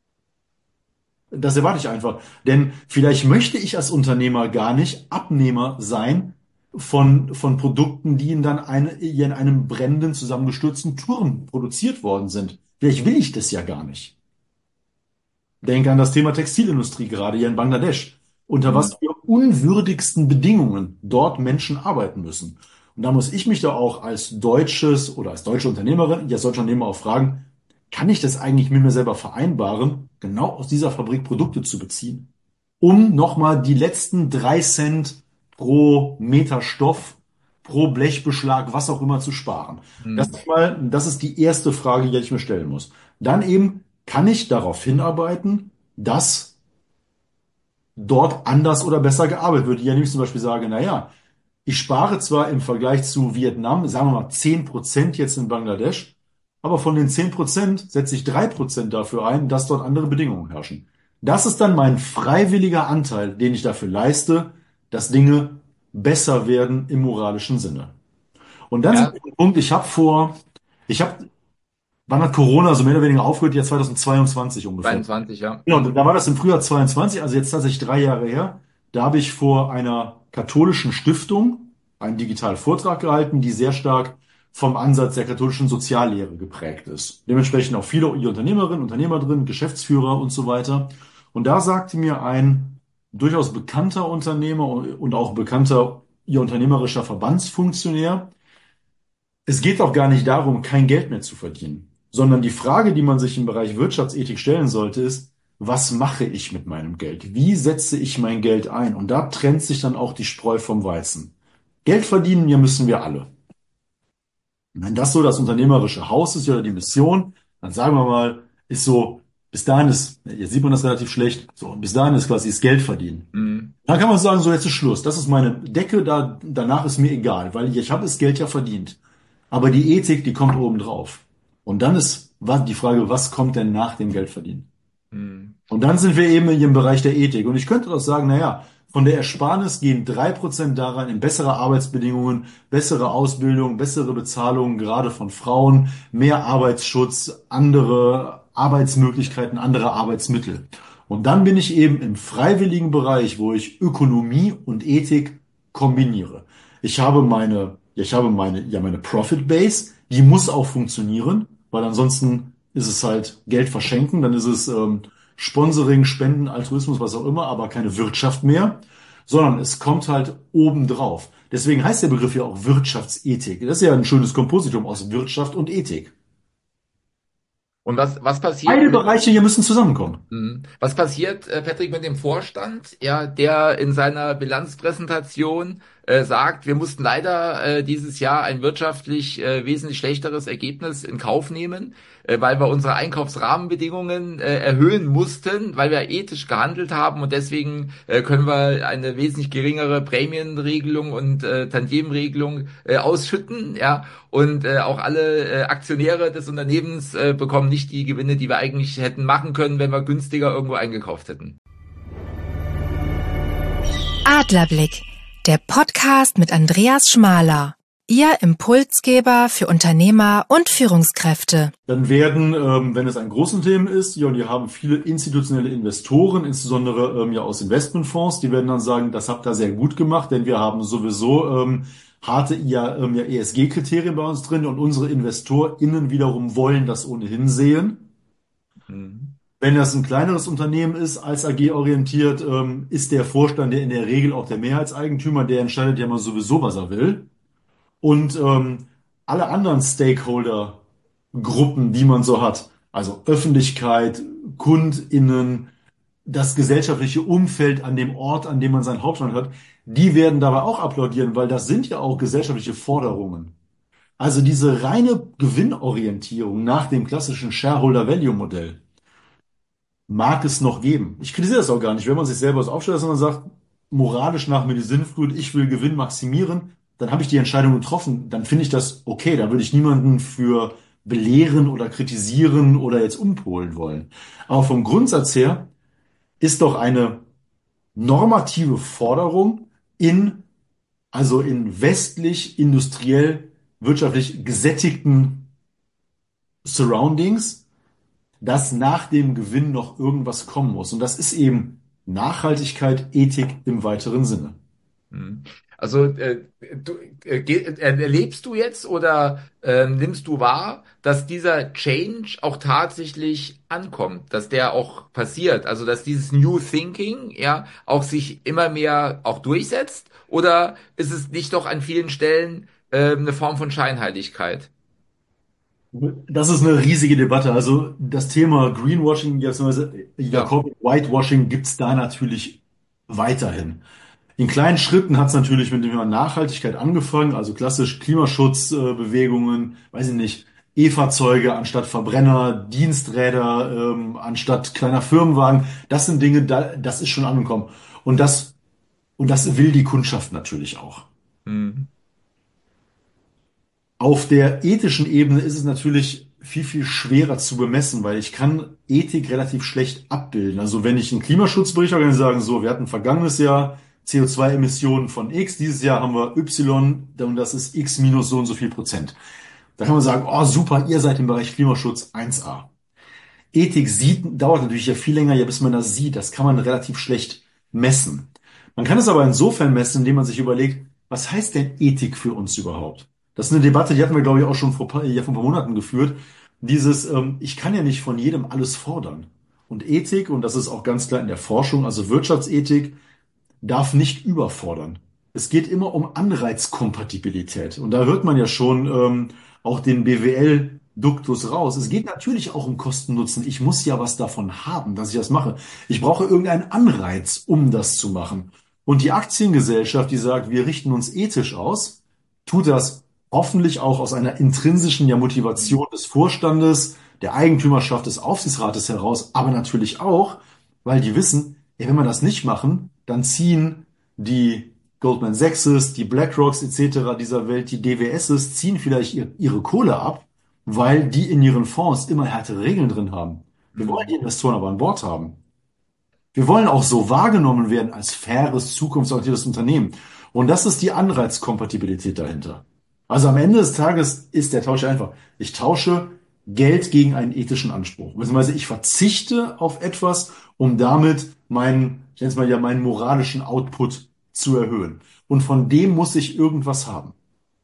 Das erwarte ich einfach. Denn vielleicht möchte ich als Unternehmer gar nicht Abnehmer sein von, von Produkten, die in dann eine, in einem brennenden, zusammengestürzten Turm produziert worden sind. Vielleicht will ich das ja gar nicht. Denke an das Thema Textilindustrie gerade hier in Bangladesch. Unter hm, was für unwürdigsten Bedingungen dort Menschen arbeiten müssen. Und da muss ich mich da auch als deutsches oder als deutsche Unternehmerin, als deutscher Unternehmer auch fragen, kann ich das eigentlich mit mir selber vereinbaren, genau aus dieser Fabrik Produkte zu beziehen, um nochmal die letzten drei Cent pro Meter Stoff, pro Blechbeschlag, was auch immer zu sparen? Das Mhm. ist mal, das ist die erste Frage, die ich mir stellen muss. Dann eben, kann ich darauf hinarbeiten, dass dort anders oder besser gearbeitet wird? Ja, nämlich zum Beispiel sage, na ja, ich spare zwar im Vergleich zu Vietnam, sagen wir mal zehn Prozent jetzt in Bangladesch, aber von den zehn Prozent setze ich drei Prozent dafür ein, dass dort andere Bedingungen herrschen. Das ist dann mein freiwilliger Anteil, den ich dafür leiste, dass Dinge besser werden im moralischen Sinne. Und dann sind Ja, wir am Punkt, ich habe vor, ich habe, wann hat Corona so mehr oder weniger aufgehört? Ja, zweitausendzweiundzwanzig ungefähr. zweiundzwanzig, ja. Genau, da Mhm. war das im Frühjahr zweiundzwanzig, also jetzt tatsächlich drei Jahre her. Da habe ich vor einer katholischen Stiftung einen digitalen Vortrag gehalten, die sehr stark vom Ansatz der katholischen Soziallehre geprägt ist. Dementsprechend auch viele Unternehmerinnen, Unternehmer drin, Geschäftsführer und so weiter. Und da sagte mir ein durchaus bekannter Unternehmer und auch bekannter ihr unternehmerischer Verbandsfunktionär, es geht auch gar nicht darum, kein Geld mehr zu verdienen, sondern die Frage, die man sich im Bereich Wirtschaftsethik stellen sollte, ist, was mache ich mit meinem Geld? Wie setze ich mein Geld ein? Und da trennt sich dann auch die Spreu vom Weizen. Geld verdienen, ja, müssen wir alle. Und wenn das so das unternehmerische Haus ist oder die Mission, dann sagen wir mal, ist so, bis dahin ist, jetzt sieht man das relativ schlecht, so, bis dahin ist quasi das Geld verdienen. Mhm. Dann kann man sagen, so jetzt ist Schluss. Das ist meine Decke, da, danach ist mir egal, weil ich habe das Geld ja verdient. Aber die Ethik, die kommt oben drauf. Und dann ist wa- die Frage, was kommt denn nach dem Geldverdienen? Mhm. Und dann sind wir eben im Bereich der Ethik. Und ich könnte doch sagen, na ja, von der Ersparnis gehen drei Prozent daran in bessere Arbeitsbedingungen, bessere Ausbildung, bessere Bezahlung, gerade von Frauen, mehr Arbeitsschutz, andere Arbeitsmöglichkeiten, andere Arbeitsmittel. Und dann bin ich eben im freiwilligen Bereich, wo ich Ökonomie und Ethik kombiniere. Ich habe meine, ja, ich habe meine, ja, meine Profit Base, die muss auch funktionieren, weil ansonsten ist es halt Geld verschenken, dann ist es ähm, Sponsoring, Spenden, Altruismus, was auch immer, aber keine Wirtschaft mehr, sondern es kommt halt obendrauf. Deswegen heißt der Begriff ja auch Wirtschaftsethik. Das ist ja ein schönes Kompositum aus Wirtschaft und Ethik. Und was, was passiert Beide mit Bereiche hier müssen zusammenkommen. Mhm. Was passiert, äh, Patrick, mit dem Vorstand, ja, der in seiner Bilanzpräsentation äh, sagt, wir mussten leider äh, dieses Jahr ein wirtschaftlich äh, wesentlich schlechteres Ergebnis in Kauf nehmen, äh, weil wir unsere Einkaufsrahmenbedingungen äh, erhöhen mussten, weil wir ethisch gehandelt haben und deswegen äh, können wir eine wesentlich geringere Prämienregelung und äh, Tantiemenregelung äh, ausschütten, ja. Und äh, auch alle äh, Aktionäre des Unternehmens äh, bekommen nicht die Gewinne, die wir eigentlich hätten machen können, wenn wir günstiger irgendwo eingekauft hätten. Adlerblick, der Podcast mit Andreas Schmaler. Ihr Impulsgeber für Unternehmer und Führungskräfte. Dann werden, ähm, wenn es ein großes Unternehmen ist, ja, und ihr haben viele institutionelle Investoren, insbesondere ähm, ja aus Investmentfonds, die werden dann sagen, das habt ihr sehr gut gemacht, denn wir haben sowieso ähm, harte ja, ähm, ja, E S G-Kriterien bei uns drin und unsere InvestorInnen wiederum wollen das ohnehin sehen. Mhm. Wenn das ein kleineres Unternehmen ist, als A G orientiert, ähm, ist der Vorstand ja in der Regel auch der Mehrheitseigentümer, der entscheidet ja mal sowieso, was er will. Und ähm, alle anderen Stakeholder-Gruppen, die man so hat, also Öffentlichkeit, KundInnen, das gesellschaftliche Umfeld an dem Ort, an dem man seinen Hauptstand hat, die werden dabei auch applaudieren, weil das sind ja auch gesellschaftliche Forderungen. Also diese reine Gewinnorientierung nach dem klassischen Shareholder-Value-Modell mag es noch geben. Ich kritisiere das auch gar nicht, wenn man sich selber so aufstellt, sondern sagt, moralisch nach mir die Sinnflut, ich will Gewinn maximieren, dann habe ich die Entscheidung getroffen, dann finde ich das okay, da würde ich niemanden für belehren oder kritisieren oder jetzt umpolen wollen. Aber vom Grundsatz her ist doch eine normative Forderung in, also in westlich, industriell, wirtschaftlich gesättigten Surroundings, dass nach dem Gewinn noch irgendwas kommen muss. Und das ist eben Nachhaltigkeit, Ethik im weiteren Sinne. Mhm. Also äh, du, äh, ge- äh, erlebst du jetzt oder ähm, nimmst du wahr, dass dieser Change auch tatsächlich ankommt, dass der auch passiert, also dass dieses New Thinking ja auch sich immer mehr auch durchsetzt, oder ist es nicht doch an vielen Stellen ähm, eine Form von Scheinheiligkeit? Das ist eine riesige Debatte. Also das Thema Greenwashing, beziehungsweise Ja. Jacob Whitewashing gibt's da natürlich weiterhin. In kleinen Schritten hat es natürlich mit dem Thema Nachhaltigkeit angefangen, also klassisch Klimaschutzbewegungen, weiß ich nicht, E-Fahrzeuge anstatt Verbrenner, Diensträder ähm, anstatt kleiner Firmenwagen. Das sind Dinge, da, das ist schon angekommen. Und das, und das will die Kundschaft natürlich auch. Mhm. Auf der ethischen Ebene ist es natürlich viel, viel schwerer zu bemessen, weil ich kann Ethik relativ schlecht abbilden. Also wenn ich einen Klimaschutzbericht habe, kann ich sagen, so, wir hatten vergangenes Jahr C O zwei Emissionen von X, dieses Jahr haben wir Y und das ist X minus so und so viel Prozent. Da kann man sagen, oh super, ihr seid im Bereich Klimaschutz eins A. Ethik sieht, dauert natürlich ja viel länger, ja, bis man das sieht. Das kann man relativ schlecht messen. Man kann es aber insofern messen, indem man sich überlegt, was heißt denn Ethik für uns überhaupt? Das ist eine Debatte, die hatten wir, glaube ich, auch schon vor, paar- ja, vor ein paar Monaten geführt. Dieses, ähm, ich kann ja nicht von jedem alles fordern. Und Ethik, und das ist auch ganz klar in der Forschung, also Wirtschaftsethik, darf nicht überfordern. Es geht immer um Anreizkompatibilität. Und da hört man ja schon ähm, auch den B W L-Duktus raus. Es geht natürlich auch um Kosten-Nutzen. Ich muss ja was davon haben, dass ich das mache. Ich brauche irgendeinen Anreiz, um das zu machen. Und die Aktiengesellschaft, die sagt, wir richten uns ethisch aus, tut das hoffentlich auch aus einer intrinsischen ja, Motivation des Vorstandes, der Eigentümerschaft, des Aufsichtsrates heraus, aber natürlich auch, weil die wissen, ja, wenn wir das nicht machen, dann ziehen die Goldman Sachses, die BlackRocks et cetera dieser Welt, die D W Ss, ziehen vielleicht ihr, ihre Kohle ab, weil die in ihren Fonds immer härtere Regeln drin haben. Wir wollen die Mhm. Investoren aber an Bord haben. Wir wollen auch so wahrgenommen werden als faires, zukunftsorientiertes Unternehmen. Und das ist die Anreizkompatibilität dahinter. Also am Ende des Tages ist der Tausch einfach. Ich tausche Geld gegen einen ethischen Anspruch. Beziehungsweise ich verzichte auf etwas, um damit meinen, ich nenne es mal ja, meinen moralischen Output zu erhöhen. Und von dem muss ich irgendwas haben.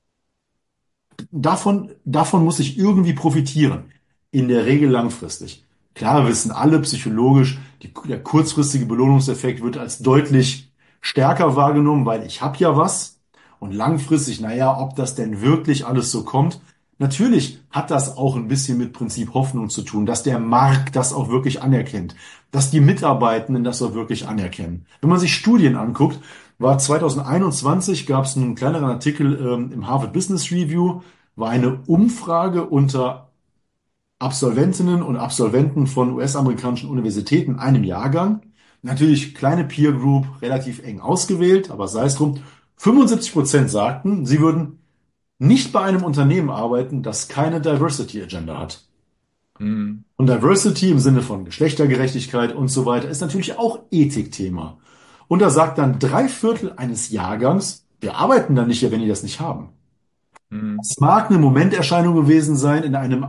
Davon, davon muss ich irgendwie profitieren. In der Regel langfristig. Klar wissen alle psychologisch, die, der kurzfristige Belohnungseffekt wird als deutlich stärker wahrgenommen, weil ich habe ja was. Und langfristig, naja, ob das denn wirklich alles so kommt. Natürlich hat das auch ein bisschen mit Prinzip Hoffnung zu tun, dass der Markt das auch wirklich anerkennt, dass die Mitarbeitenden das auch wirklich anerkennen. Wenn man sich Studien anguckt, war zwanzig einundzwanzig, gab es einen kleineren Artikel ähm, im Harvard Business Review, war eine Umfrage unter Absolventinnen und Absolventen von U S-amerikanischen Universitäten in einem Jahrgang. Natürlich kleine Peer Group, relativ eng ausgewählt, aber sei es drum. fünfundsiebzig Prozent sagten, sie würden nicht bei einem Unternehmen arbeiten, das keine Diversity Agenda hat. Mhm. Und Diversity im Sinne von Geschlechtergerechtigkeit und so weiter ist natürlich auch Ethikthema. Und da sagt dann drei Viertel eines Jahrgangs, wir arbeiten da nicht, wenn die das nicht haben. Mhm. Es mag eine Momenterscheinung gewesen sein in einem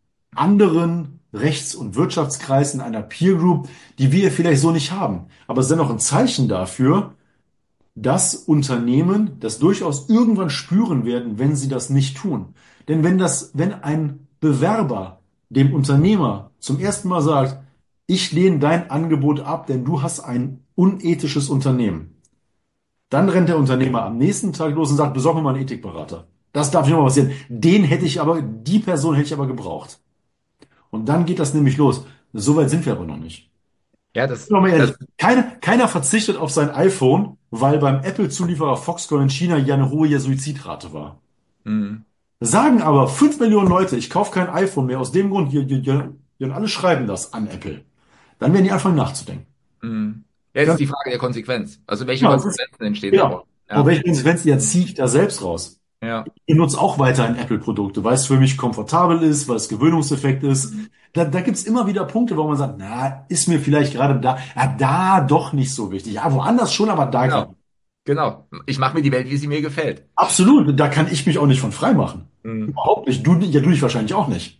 anderen Rechts- und Wirtschaftskreis, in einer Peer Group, die wir vielleicht so nicht haben. Aber es ist dennoch ein Zeichen dafür, dass Unternehmen das durchaus irgendwann spüren werden, wenn sie das nicht tun. Denn wenn das, wenn ein Bewerber dem Unternehmer zum ersten Mal sagt, ich lehne dein Angebot ab, denn du hast ein unethisches Unternehmen, dann rennt der Unternehmer am nächsten Tag los und sagt, besorg mir mal einen Ethikberater. Das darf nicht mal passieren. Den hätte ich aber, die Person hätte ich aber gebraucht. Und dann geht das nämlich los. So weit sind wir aber noch nicht. Ja, das, Sind wir mal das, ehrlich, keiner, keiner verzichtet auf sein iPhone, weil beim Apple-Zulieferer Foxconn in China ja eine hohe Suizidrate war. mhm. Sagen aber fünf Millionen Leute, ich kaufe kein iPhone mehr aus dem Grund, die, die, die, die, und alle schreiben das an Apple. Dann werden die anfangen nachzudenken. Mhm. Ja, jetzt Dann, ist die Frage der Konsequenz. Also welche ja, das ist, Konsequenzen entstehen daraus? genau. Aber Ja, welche Konsequenz, die ziehe ich da selbst raus. ja, Ich nutze auch weiterhin Apple-Produkte, weil es für mich komfortabel ist, weil es Gewöhnungseffekt ist. Da, da gibt's immer wieder Punkte, wo man sagt, na, ist mir vielleicht gerade da, ja, da doch nicht so wichtig. Ja, woanders schon, aber da genau, gerade. genau. Ich mache mir die Welt, wie sie mir gefällt. Absolut, da kann ich mich auch nicht von frei machen. Mhm. Überhaupt nicht. Du, ja, du dich wahrscheinlich auch nicht.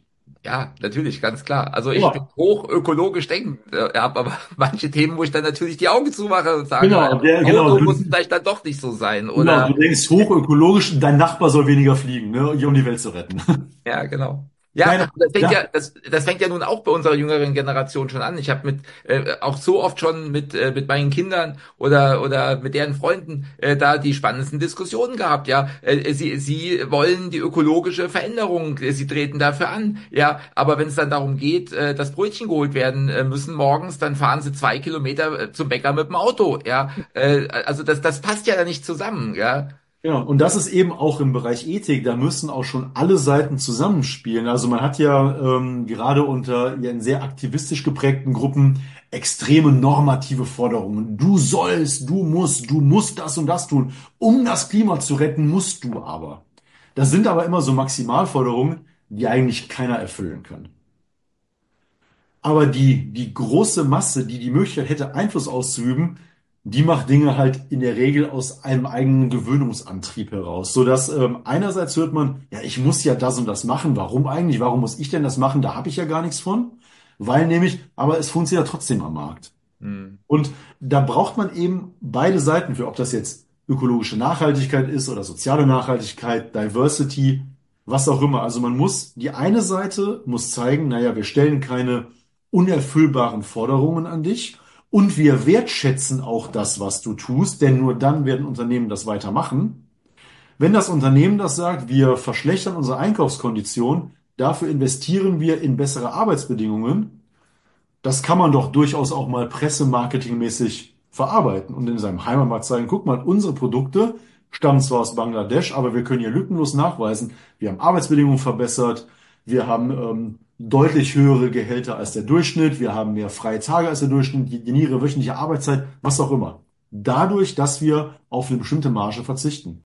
Ja, natürlich, ganz klar. Also ich bin Ja, hoch ökologisch denkend, äh, habe aber manche Themen, wo ich dann natürlich die Augen zumache und sage, naja, genau, der, genau, Auto du, muss vielleicht dann doch nicht so sein. genau, du Oder denkst hochökologisch, dein Nachbar soll weniger fliegen, ne, um die Welt zu retten. ja, genau. Ja, Nein, das fängt ja, ja, das, das fängt ja nun auch bei unserer jüngeren Generation schon an. Ich habe mit äh, auch so oft schon mit äh, mit meinen Kindern oder oder mit deren Freunden äh, da die spannendsten Diskussionen gehabt. Ja, äh, sie sie wollen die ökologische Veränderung, äh, sie treten dafür an. Ja, aber wenn es dann darum geht, äh, dass Brötchen geholt werden äh, müssen morgens, dann fahren sie zwei Kilometer äh, zum Bäcker mit dem Auto. Ja, äh, also das das passt ja da nicht zusammen. Ja. genau. Und das ist eben auch im Bereich Ethik, da müssen auch schon alle Seiten zusammenspielen. Also man hat ja ähm, gerade unter ja, in sehr aktivistisch geprägten Gruppen extreme normative Forderungen. Du sollst, du musst, du musst das und das tun. Um das Klima zu retten, musst du aber. Das sind aber immer so Maximalforderungen, die eigentlich keiner erfüllen kann. Aber die, die große Masse, die die Möglichkeit hätte, Einfluss auszuüben, die macht Dinge halt in der Regel aus einem eigenen Gewöhnungsantrieb heraus. So dass ähm, einerseits hört man, ja, ich muss ja das und das machen. Warum eigentlich? Warum muss ich denn das machen? Da habe ich ja gar nichts von. Weil nämlich, aber es funktioniert ja trotzdem am Markt. Hm. Und da braucht man eben beide Seiten für, ob das jetzt ökologische Nachhaltigkeit ist oder soziale Nachhaltigkeit, Diversity, was auch immer. Also man muss, die eine Seite muss zeigen, naja, wir stellen keine unerfüllbaren Forderungen an dich und wir wertschätzen auch das, was du tust, denn nur dann werden Unternehmen das weitermachen. Wenn das Unternehmen das sagt, wir verschlechtern unsere Einkaufskondition, dafür investieren wir in bessere Arbeitsbedingungen, das kann man doch durchaus auch mal pressemarketingmäßig verarbeiten und in seinem Heimatmarkt zeigen, guck mal, unsere Produkte stammen zwar aus Bangladesch, aber wir können hier lückenlos nachweisen, wir haben Arbeitsbedingungen verbessert, wir haben ähm, deutlich höhere Gehälter als der Durchschnitt, wir haben mehr freie Tage als der Durchschnitt, die, die niedrige wöchentliche Arbeitszeit, was auch immer. Dadurch, dass wir auf eine bestimmte Marge verzichten.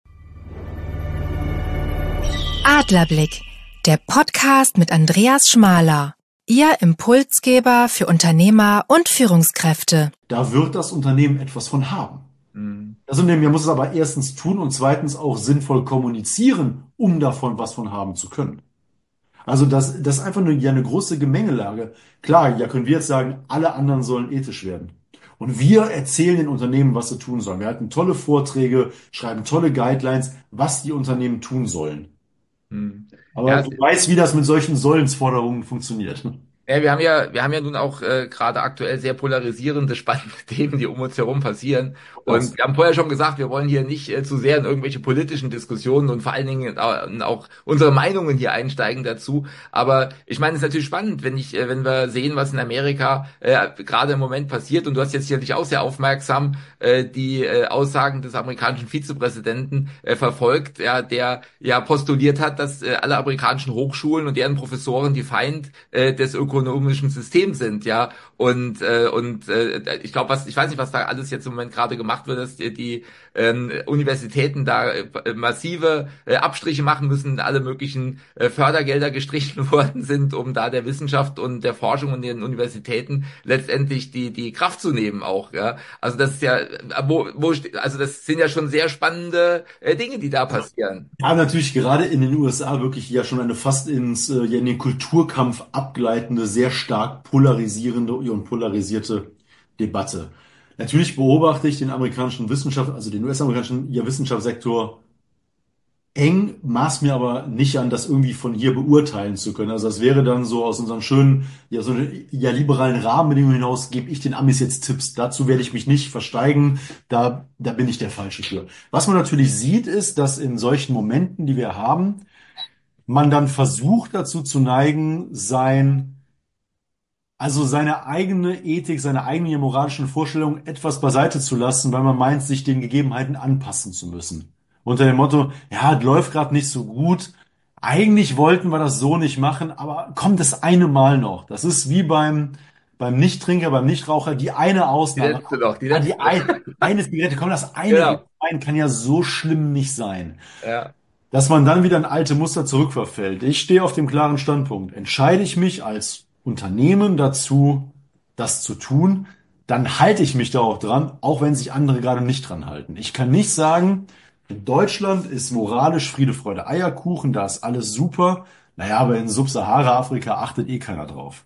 Adlerblick, der Podcast mit Andreas Schmaler. Ihr Impulsgeber für Unternehmer und Führungskräfte. Da wird das Unternehmen etwas von haben. Hm. Das Unternehmen muss es aber erstens tun und zweitens auch sinnvoll kommunizieren, um davon was von haben zu können. Also das, das ist einfach eine, ja, eine große Gemengelage. Klar, ja können wir jetzt sagen, alle anderen sollen ethisch werden. Und wir erzählen den Unternehmen, was sie tun sollen. Wir halten tolle Vorträge, schreiben tolle Guidelines, was die Unternehmen tun sollen. Hm. Aber Ja, du weißt, wie das mit solchen Sollensforderungen funktioniert. Ja, wir haben ja, wir haben ja nun auch äh, gerade aktuell sehr polarisierende, spannende Themen, die um uns herum passieren. Und Das. wir haben vorher schon gesagt, wir wollen hier nicht äh, zu sehr in irgendwelche politischen Diskussionen und vor allen Dingen äh, auch unsere Meinungen hier einsteigen dazu. Aber ich meine, es ist natürlich spannend, wenn ich, äh, wenn wir sehen, was in Amerika äh, gerade im Moment passiert. Und du hast jetzt sicherlich auch sehr aufmerksam äh, die äh, Aussagen des amerikanischen Vizepräsidenten äh, verfolgt, ja, der ja postuliert hat, dass äh, alle amerikanischen Hochschulen und deren Professoren die Feind äh, des ökonomischen System sind, ja. Und äh, und äh, ich glaube, was ich weiß nicht, was da alles jetzt im Moment gerade gemacht wird, dass die, die ähm, Universitäten da äh, massive äh, Abstriche machen müssen, alle möglichen äh, Fördergelder gestrichen worden sind, um da der Wissenschaft und der Forschung und den Universitäten letztendlich die die Kraft zu nehmen auch, ja. Also das ist ja wo, wo also das sind ja schon sehr spannende äh, Dinge, die da passieren. Ja, natürlich gerade in den U S A wirklich ja schon eine fast ins, äh, ja, in den Kulturkampf abgleitende, sehr stark polarisierende und polarisierte Debatte. Natürlich beobachte ich den amerikanischen Wissenschaft, also den U S-amerikanischen ja, Wissenschaftssektor eng, maß mir aber nicht an, das irgendwie von hier beurteilen zu können. Also das wäre dann so aus unseren schönen, ja, so ja, liberalen Rahmenbedingungen hinaus, gebe ich den Amis jetzt Tipps. Dazu werde ich mich nicht versteigen. Da, da bin ich der Falsche für. Was man natürlich sieht, ist, dass in solchen Momenten, die wir haben, man dann versucht dazu zu neigen, sein, also seine eigene Ethik, seine eigenen moralischen Vorstellungen etwas beiseite zu lassen, weil man meint, sich den Gegebenheiten anpassen zu müssen. Unter dem Motto, ja, es läuft gerade nicht so gut. Eigentlich wollten wir das so nicht machen, aber kommt das eine Mal noch. Das ist wie beim, beim Nichttrinker, beim Nichtraucher, die eine Die Ausnahme. letzte noch, die Ah, die letzte. ein, eine Zigarette, komm, das eine Genau. rein kann ja so schlimm nicht sein. Ja. Dass man dann wieder in alte Muster zurückverfällt. Ich stehe auf dem klaren Standpunkt. Entscheide ich mich als Unternehmen dazu, das zu tun, dann halte ich mich da auch dran, auch wenn sich andere gerade nicht dran halten. Ich kann nicht sagen, in Deutschland ist moralisch Friede, Freude, Eierkuchen, da ist alles super. Naja, aber in Subsahara-Afrika achtet eh keiner drauf.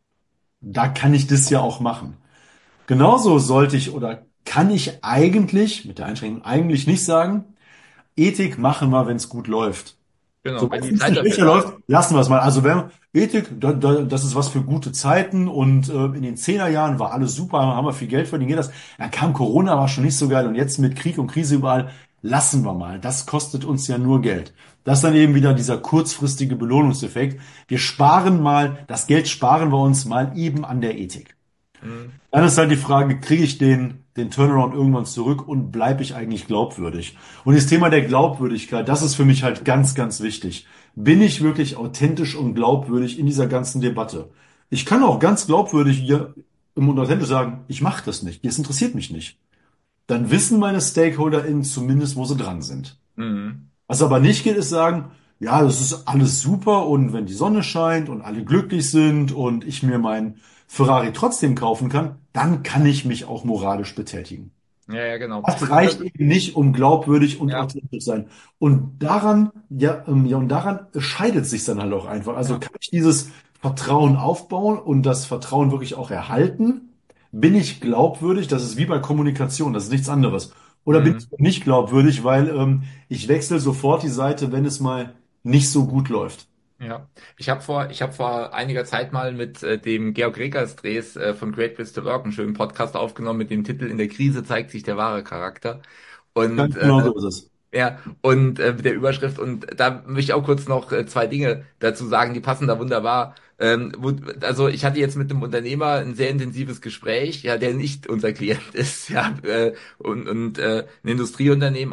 Da kann ich das ja auch machen. Genauso sollte ich oder kann ich eigentlich, mit der Einschränkung eigentlich nicht sagen, Ethik machen wir, wenn es gut läuft. So, Genau, wenn wenn es die ein Zeit bisschen dafür schlechter da läuft, ist. lassen wir es mal. Also wenn Ethik, da, da, das ist was für gute Zeiten und äh, in den Zehnerjahren war alles super, haben wir viel Geld verdient, geht das. Dann kam Corona, war schon nicht so geil und jetzt mit Krieg und Krise überall, lassen wir mal. Das kostet uns ja nur Geld. Das ist dann eben wieder dieser kurzfristige Belohnungseffekt. Wir sparen mal, das Geld sparen wir uns mal eben an der Ethik. Mhm. Dann ist halt die Frage, kriege ich den, den Turnaround irgendwann zurück und bleibe ich eigentlich glaubwürdig? Und das Thema der Glaubwürdigkeit, das ist für mich halt ganz, ganz wichtig. Bin ich wirklich authentisch und glaubwürdig in dieser ganzen Debatte? Ich kann auch ganz glaubwürdig hier und authentisch sagen, ich mache das nicht, es interessiert mich nicht. Dann wissen meine StakeholderInnen zumindest, wo sie dran sind. Mhm. Was aber nicht geht, ist sagen, ja, das ist alles super und wenn die Sonne scheint und alle glücklich sind und ich mir meinen Ferrari trotzdem kaufen kann, dann kann ich mich auch moralisch betätigen. Ja, ja, genau. Das Und das, reicht eben nicht, um glaubwürdig und ja, authentisch zu sein. Und daran, ja, ähm, ja, und daran scheidet sich dann halt auch einfach. Also ja. kann ich dieses Vertrauen aufbauen und das Vertrauen wirklich auch erhalten? Bin ich glaubwürdig? Das ist wie bei Kommunikation, das ist nichts anderes. Oder bin ich Mhm. nicht glaubwürdig, weil ähm, ich wechsle sofort die Seite, wenn es mal nicht so gut läuft. Ja, ich habe vor, ich habe vor einiger Zeit mal mit äh, dem Georg Rekers-Dres äh, von Great Place to Work einen schönen Podcast aufgenommen mit dem Titel In der Krise zeigt sich der wahre Charakter. Und Ganz äh, genau so ist es. ja, und äh, mit der Überschrift, und da möchte ich auch kurz noch äh, zwei Dinge dazu sagen, die passen da wunderbar. Ähm, wo, also ich hatte jetzt mit einem Unternehmer ein sehr intensives Gespräch, ja, der nicht unser Klient ist, ja, äh, und, und äh, ein Industrieunternehmen,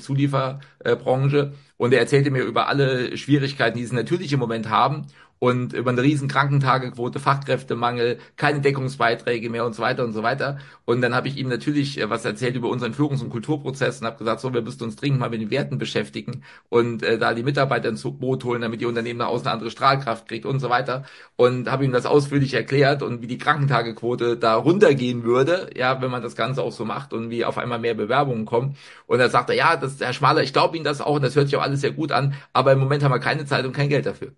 Automobilzulieferbranche, und er erzählte mir über alle Schwierigkeiten, die sie natürlich im Moment haben. Und über eine riesen Krankentagequote, Fachkräftemangel, keine Deckungsbeiträge mehr und so weiter und so weiter. Und dann habe ich ihm natürlich äh, was erzählt über unseren Führungs- und Kulturprozess und habe gesagt, so, wir müssten uns dringend mal mit den Werten beschäftigen und äh, da die Mitarbeiter ins Boot holen, damit die Unternehmen nach außen eine andere Strahlkraft kriegt und so weiter. Und habe ihm das ausführlich erklärt und wie die Krankentagequote da runtergehen würde, ja, wenn man das Ganze auch so macht und wie auf einmal mehr Bewerbungen kommen. Und da sagt er, ja, das, Herr Schmaler, ich glaube Ihnen das auch und das hört sich auch alles sehr gut an, aber im Moment haben wir keine Zeit und kein Geld dafür.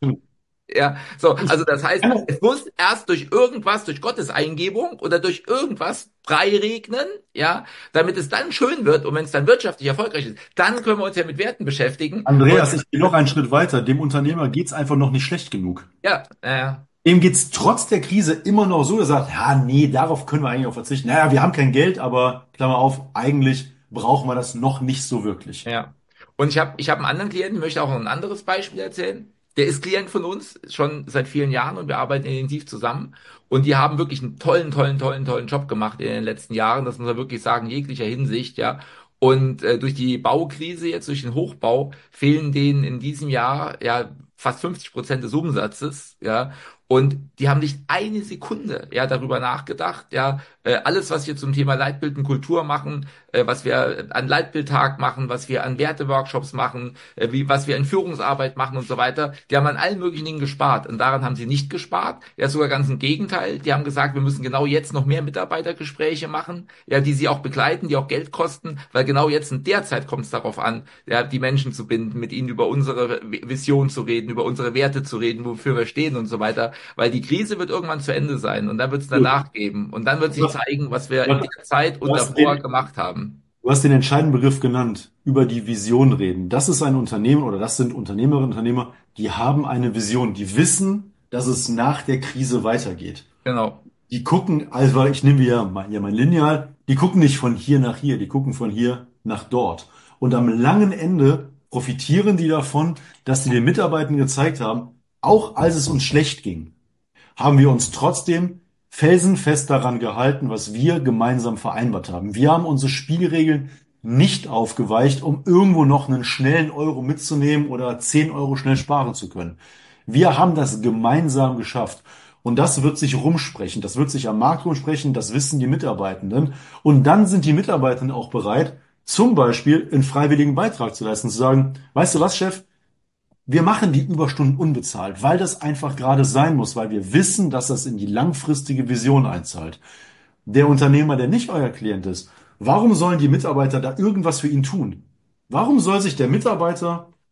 Ja, so, Ich also das heißt, kann es muss erst durch irgendwas, durch Gottes Eingebung oder durch irgendwas freiregnen, ja, damit es dann schön wird und wenn es dann wirtschaftlich erfolgreich ist, dann können wir uns ja mit Werten beschäftigen. Und Andreas, ich gehe noch einen Schritt weiter. Dem Unternehmer geht's einfach noch nicht schlecht genug. ja, äh, Dem geht's trotz der Krise immer noch so, er sagt, ja, nee, darauf können wir eigentlich auch verzichten. Naja, wir haben kein Geld, aber Klammer auf, eigentlich brauchen wir das noch nicht so wirklich. ja. Und ich habe ich hab einen anderen Klienten, ich möchte auch noch ein anderes Beispiel erzählen. Der ist Klient von uns schon seit vielen Jahren und wir arbeiten intensiv zusammen. Und die haben wirklich einen tollen, tollen, tollen, tollen Job gemacht in den letzten Jahren. Das muss man wirklich sagen, in jeglicher Hinsicht, ja. Und äh, durch die Baukrise, jetzt durch den Hochbau, fehlen denen in diesem Jahr ja fast fünfzig Prozent des Umsatzes, ja. Und die haben nicht eine Sekunde ja darüber nachgedacht, ja, äh, alles, was wir zum Thema Leitbild und Kultur machen, äh, was wir an Leitbildtag machen, was wir an Werteworkshops machen, äh, wie, was wir in Führungsarbeit machen und so weiter, die haben an allen möglichen Dingen gespart. Und daran haben sie nicht gespart. Ja, sogar ganz im Gegenteil. Die haben gesagt, wir müssen genau jetzt noch mehr Mitarbeitergespräche machen, ja, die sie auch begleiten, die auch Geld kosten, weil genau jetzt in der Zeit kommt es darauf an, ja, die Menschen zu binden, mit ihnen über unsere Vision zu reden, über unsere Werte zu reden, wofür wir stehen und so weiter. Weil die Krise wird irgendwann zu Ende sein und dann wird es Gut. danach geben. Und dann wird Du sich hast, zeigen, was wir in du der Zeit und hast davor den, gemacht haben. du hast den entscheidenden Begriff genannt, über die Vision reden. Das ist ein Unternehmen oder das sind Unternehmerinnen und Unternehmer, die haben eine Vision, die wissen, dass es nach der Krise weitergeht. Genau. Die gucken, also ich nehme ja mein, ja mein Lineal, die gucken nicht von hier nach hier, die gucken von hier nach dort. Und am langen Ende profitieren die davon, dass die den Mitarbeitern gezeigt haben, auch als es uns schlecht ging, haben wir uns trotzdem felsenfest daran gehalten, was wir gemeinsam vereinbart haben. Wir haben unsere Spielregeln nicht aufgeweicht, um irgendwo noch einen schnellen Euro mitzunehmen oder zehn Euro schnell sparen zu können. Wir haben das gemeinsam geschafft. Und das wird sich rumsprechen, das wird sich am Markt rumsprechen, das wissen die Mitarbeitenden. Und dann sind die Mitarbeitenden auch bereit, zum Beispiel einen freiwilligen Beitrag zu leisten, zu sagen, weißt du was, Chef, wir machen die Überstunden unbezahlt, weil das einfach gerade sein muss, weil wir wissen, dass das in die langfristige Vision einzahlt. Der Unternehmer, der nicht euer Klient ist, warum sollen die Mitarbeiter da irgendwas für ihn tun? Warum soll sich der Mitarbeiter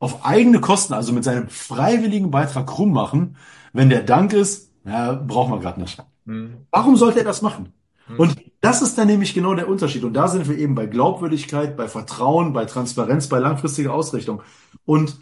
auf eigene Kosten, also mit seinem freiwilligen Beitrag rummachen, wenn der Dank ist, ja, brauchen wir gerade nicht. Hm. Warum sollte er das machen? Hm. Und das ist dann nämlich genau der Unterschied. Und da sind wir eben bei Glaubwürdigkeit, bei Vertrauen, bei Transparenz, bei langfristiger Ausrichtung. Und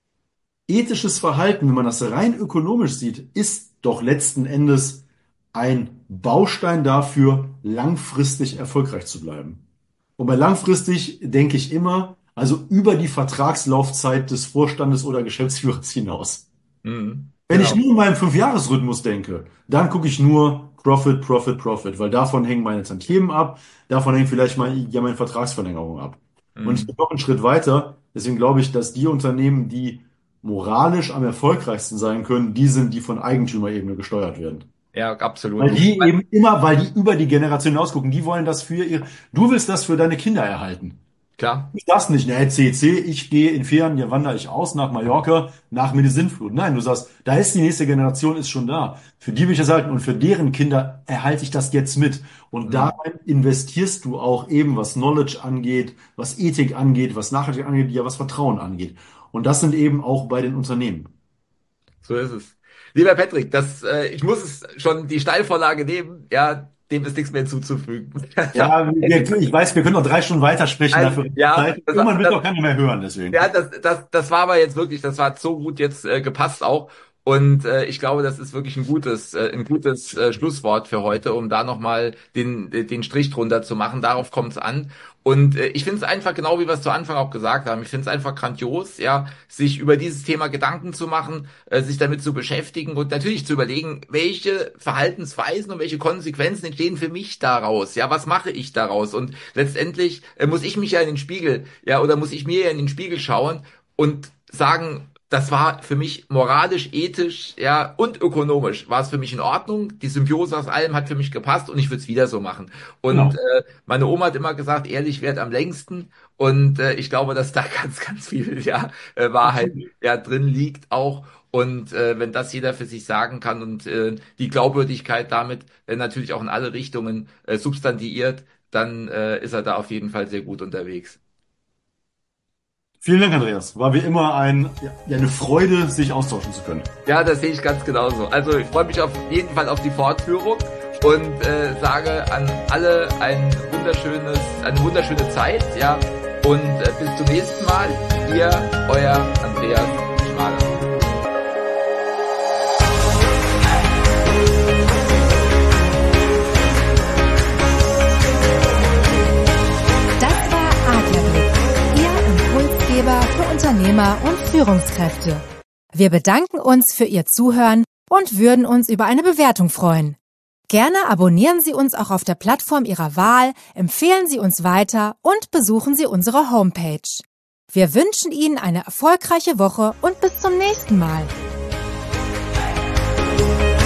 ethisches Verhalten, wenn man das rein ökonomisch sieht, ist doch letzten Endes ein Baustein dafür, langfristig erfolgreich zu bleiben. Und bei langfristig denke ich immer, also über die Vertragslaufzeit des Vorstandes oder Geschäftsführers hinaus. Hm. Wenn Genau. ich nur in meinem Fünfjahresrhythmus denke, dann gucke ich nur Profit, Profit, Profit, weil davon hängen meine Tantiemen ab, davon hängt vielleicht mal, ja, meine Vertragsverlängerung ab. Und ich Hm. gehe noch einen Schritt weiter, deswegen glaube ich, dass die Unternehmen, die moralisch am erfolgreichsten sein können, die sind, die von Eigentümerebene gesteuert werden. Ja, absolut. Weil die eben immer, weil die über die Generation hinausgucken, die wollen das für ihr, du willst das für deine Kinder erhalten. Klar. Du sagst nicht, ne, C C, ich gehe in Ferien, ja, wandere ich aus nach Mallorca, nach mir die Sintflut. Nein, du sagst, da ist die nächste Generation, ist schon da. Für die will ich das halten und für deren Kinder erhalte ich das jetzt mit. Und Hm. darin investierst du auch eben, was Knowledge angeht, was Ethik angeht, was Nachhaltigkeit angeht, ja, was Vertrauen angeht. Und das sind eben auch bei den Unternehmen. So ist es. Lieber Patrick, das, äh, ich muss es schon die Steilvorlage nehmen, ja, dem ist nichts mehr hinzuzufügen. Ja, wir, ich weiß, wir können noch drei Stunden weitersprechen, Also, dafür ja, Zeit. das, Irgendwann wird das, doch keiner mehr hören, deswegen. ja, das, das, das war aber jetzt wirklich, das war so gut jetzt äh, gepasst auch. Und äh, ich glaube, das ist wirklich ein gutes, äh, ein gutes äh, Schlusswort für heute, um da nochmal den, äh, den Strich drunter zu machen. Darauf kommt es an. Und äh, ich finde es einfach, genau wie wir es zu Anfang auch gesagt haben, ich finde es einfach grandios, ja, sich über dieses Thema Gedanken zu machen, äh, sich damit zu beschäftigen und natürlich zu überlegen, welche Verhaltensweisen und welche Konsequenzen entstehen für mich daraus, ja, was mache ich daraus? Und letztendlich äh, muss ich mich ja in den Spiegel, ja, oder muss ich mir ja in den Spiegel schauen und sagen, das war für mich moralisch, ethisch, ja, und ökonomisch war es für mich in Ordnung. Die Symbiose aus allem hat für mich gepasst und ich würde es wieder so machen. Und Genau. äh, meine Oma hat immer gesagt, ehrlich währt am längsten. Und äh, ich glaube, dass da ganz, ganz viel ja, äh, Wahrheit ja drin liegt auch. Und äh, wenn das jeder für sich sagen kann und äh, die Glaubwürdigkeit damit äh, natürlich auch in alle Richtungen äh, substantiiert, dann äh, ist er da auf jeden Fall sehr gut unterwegs. Vielen Dank, Andreas. War wie immer ein, ja, eine Freude, sich austauschen zu können. Ja, das sehe ich ganz genauso. Also ich freue mich auf jeden Fall auf die Fortführung und äh, sage an alle ein wunderschönes, eine wunderschöne Zeit, ja. Und äh, bis zum nächsten Mal. Ihr, euer Andreas Schmaler. Das war Adlerblick, Ihr Impulsgeber für Unternehmer und Führungskräfte. Wir bedanken uns für Ihr Zuhören und würden uns über eine Bewertung freuen. Gerne abonnieren Sie uns auch auf der Plattform Ihrer Wahl, empfehlen Sie uns weiter und besuchen Sie unsere Homepage. Wir wünschen Ihnen eine erfolgreiche Woche und bis zum nächsten Mal.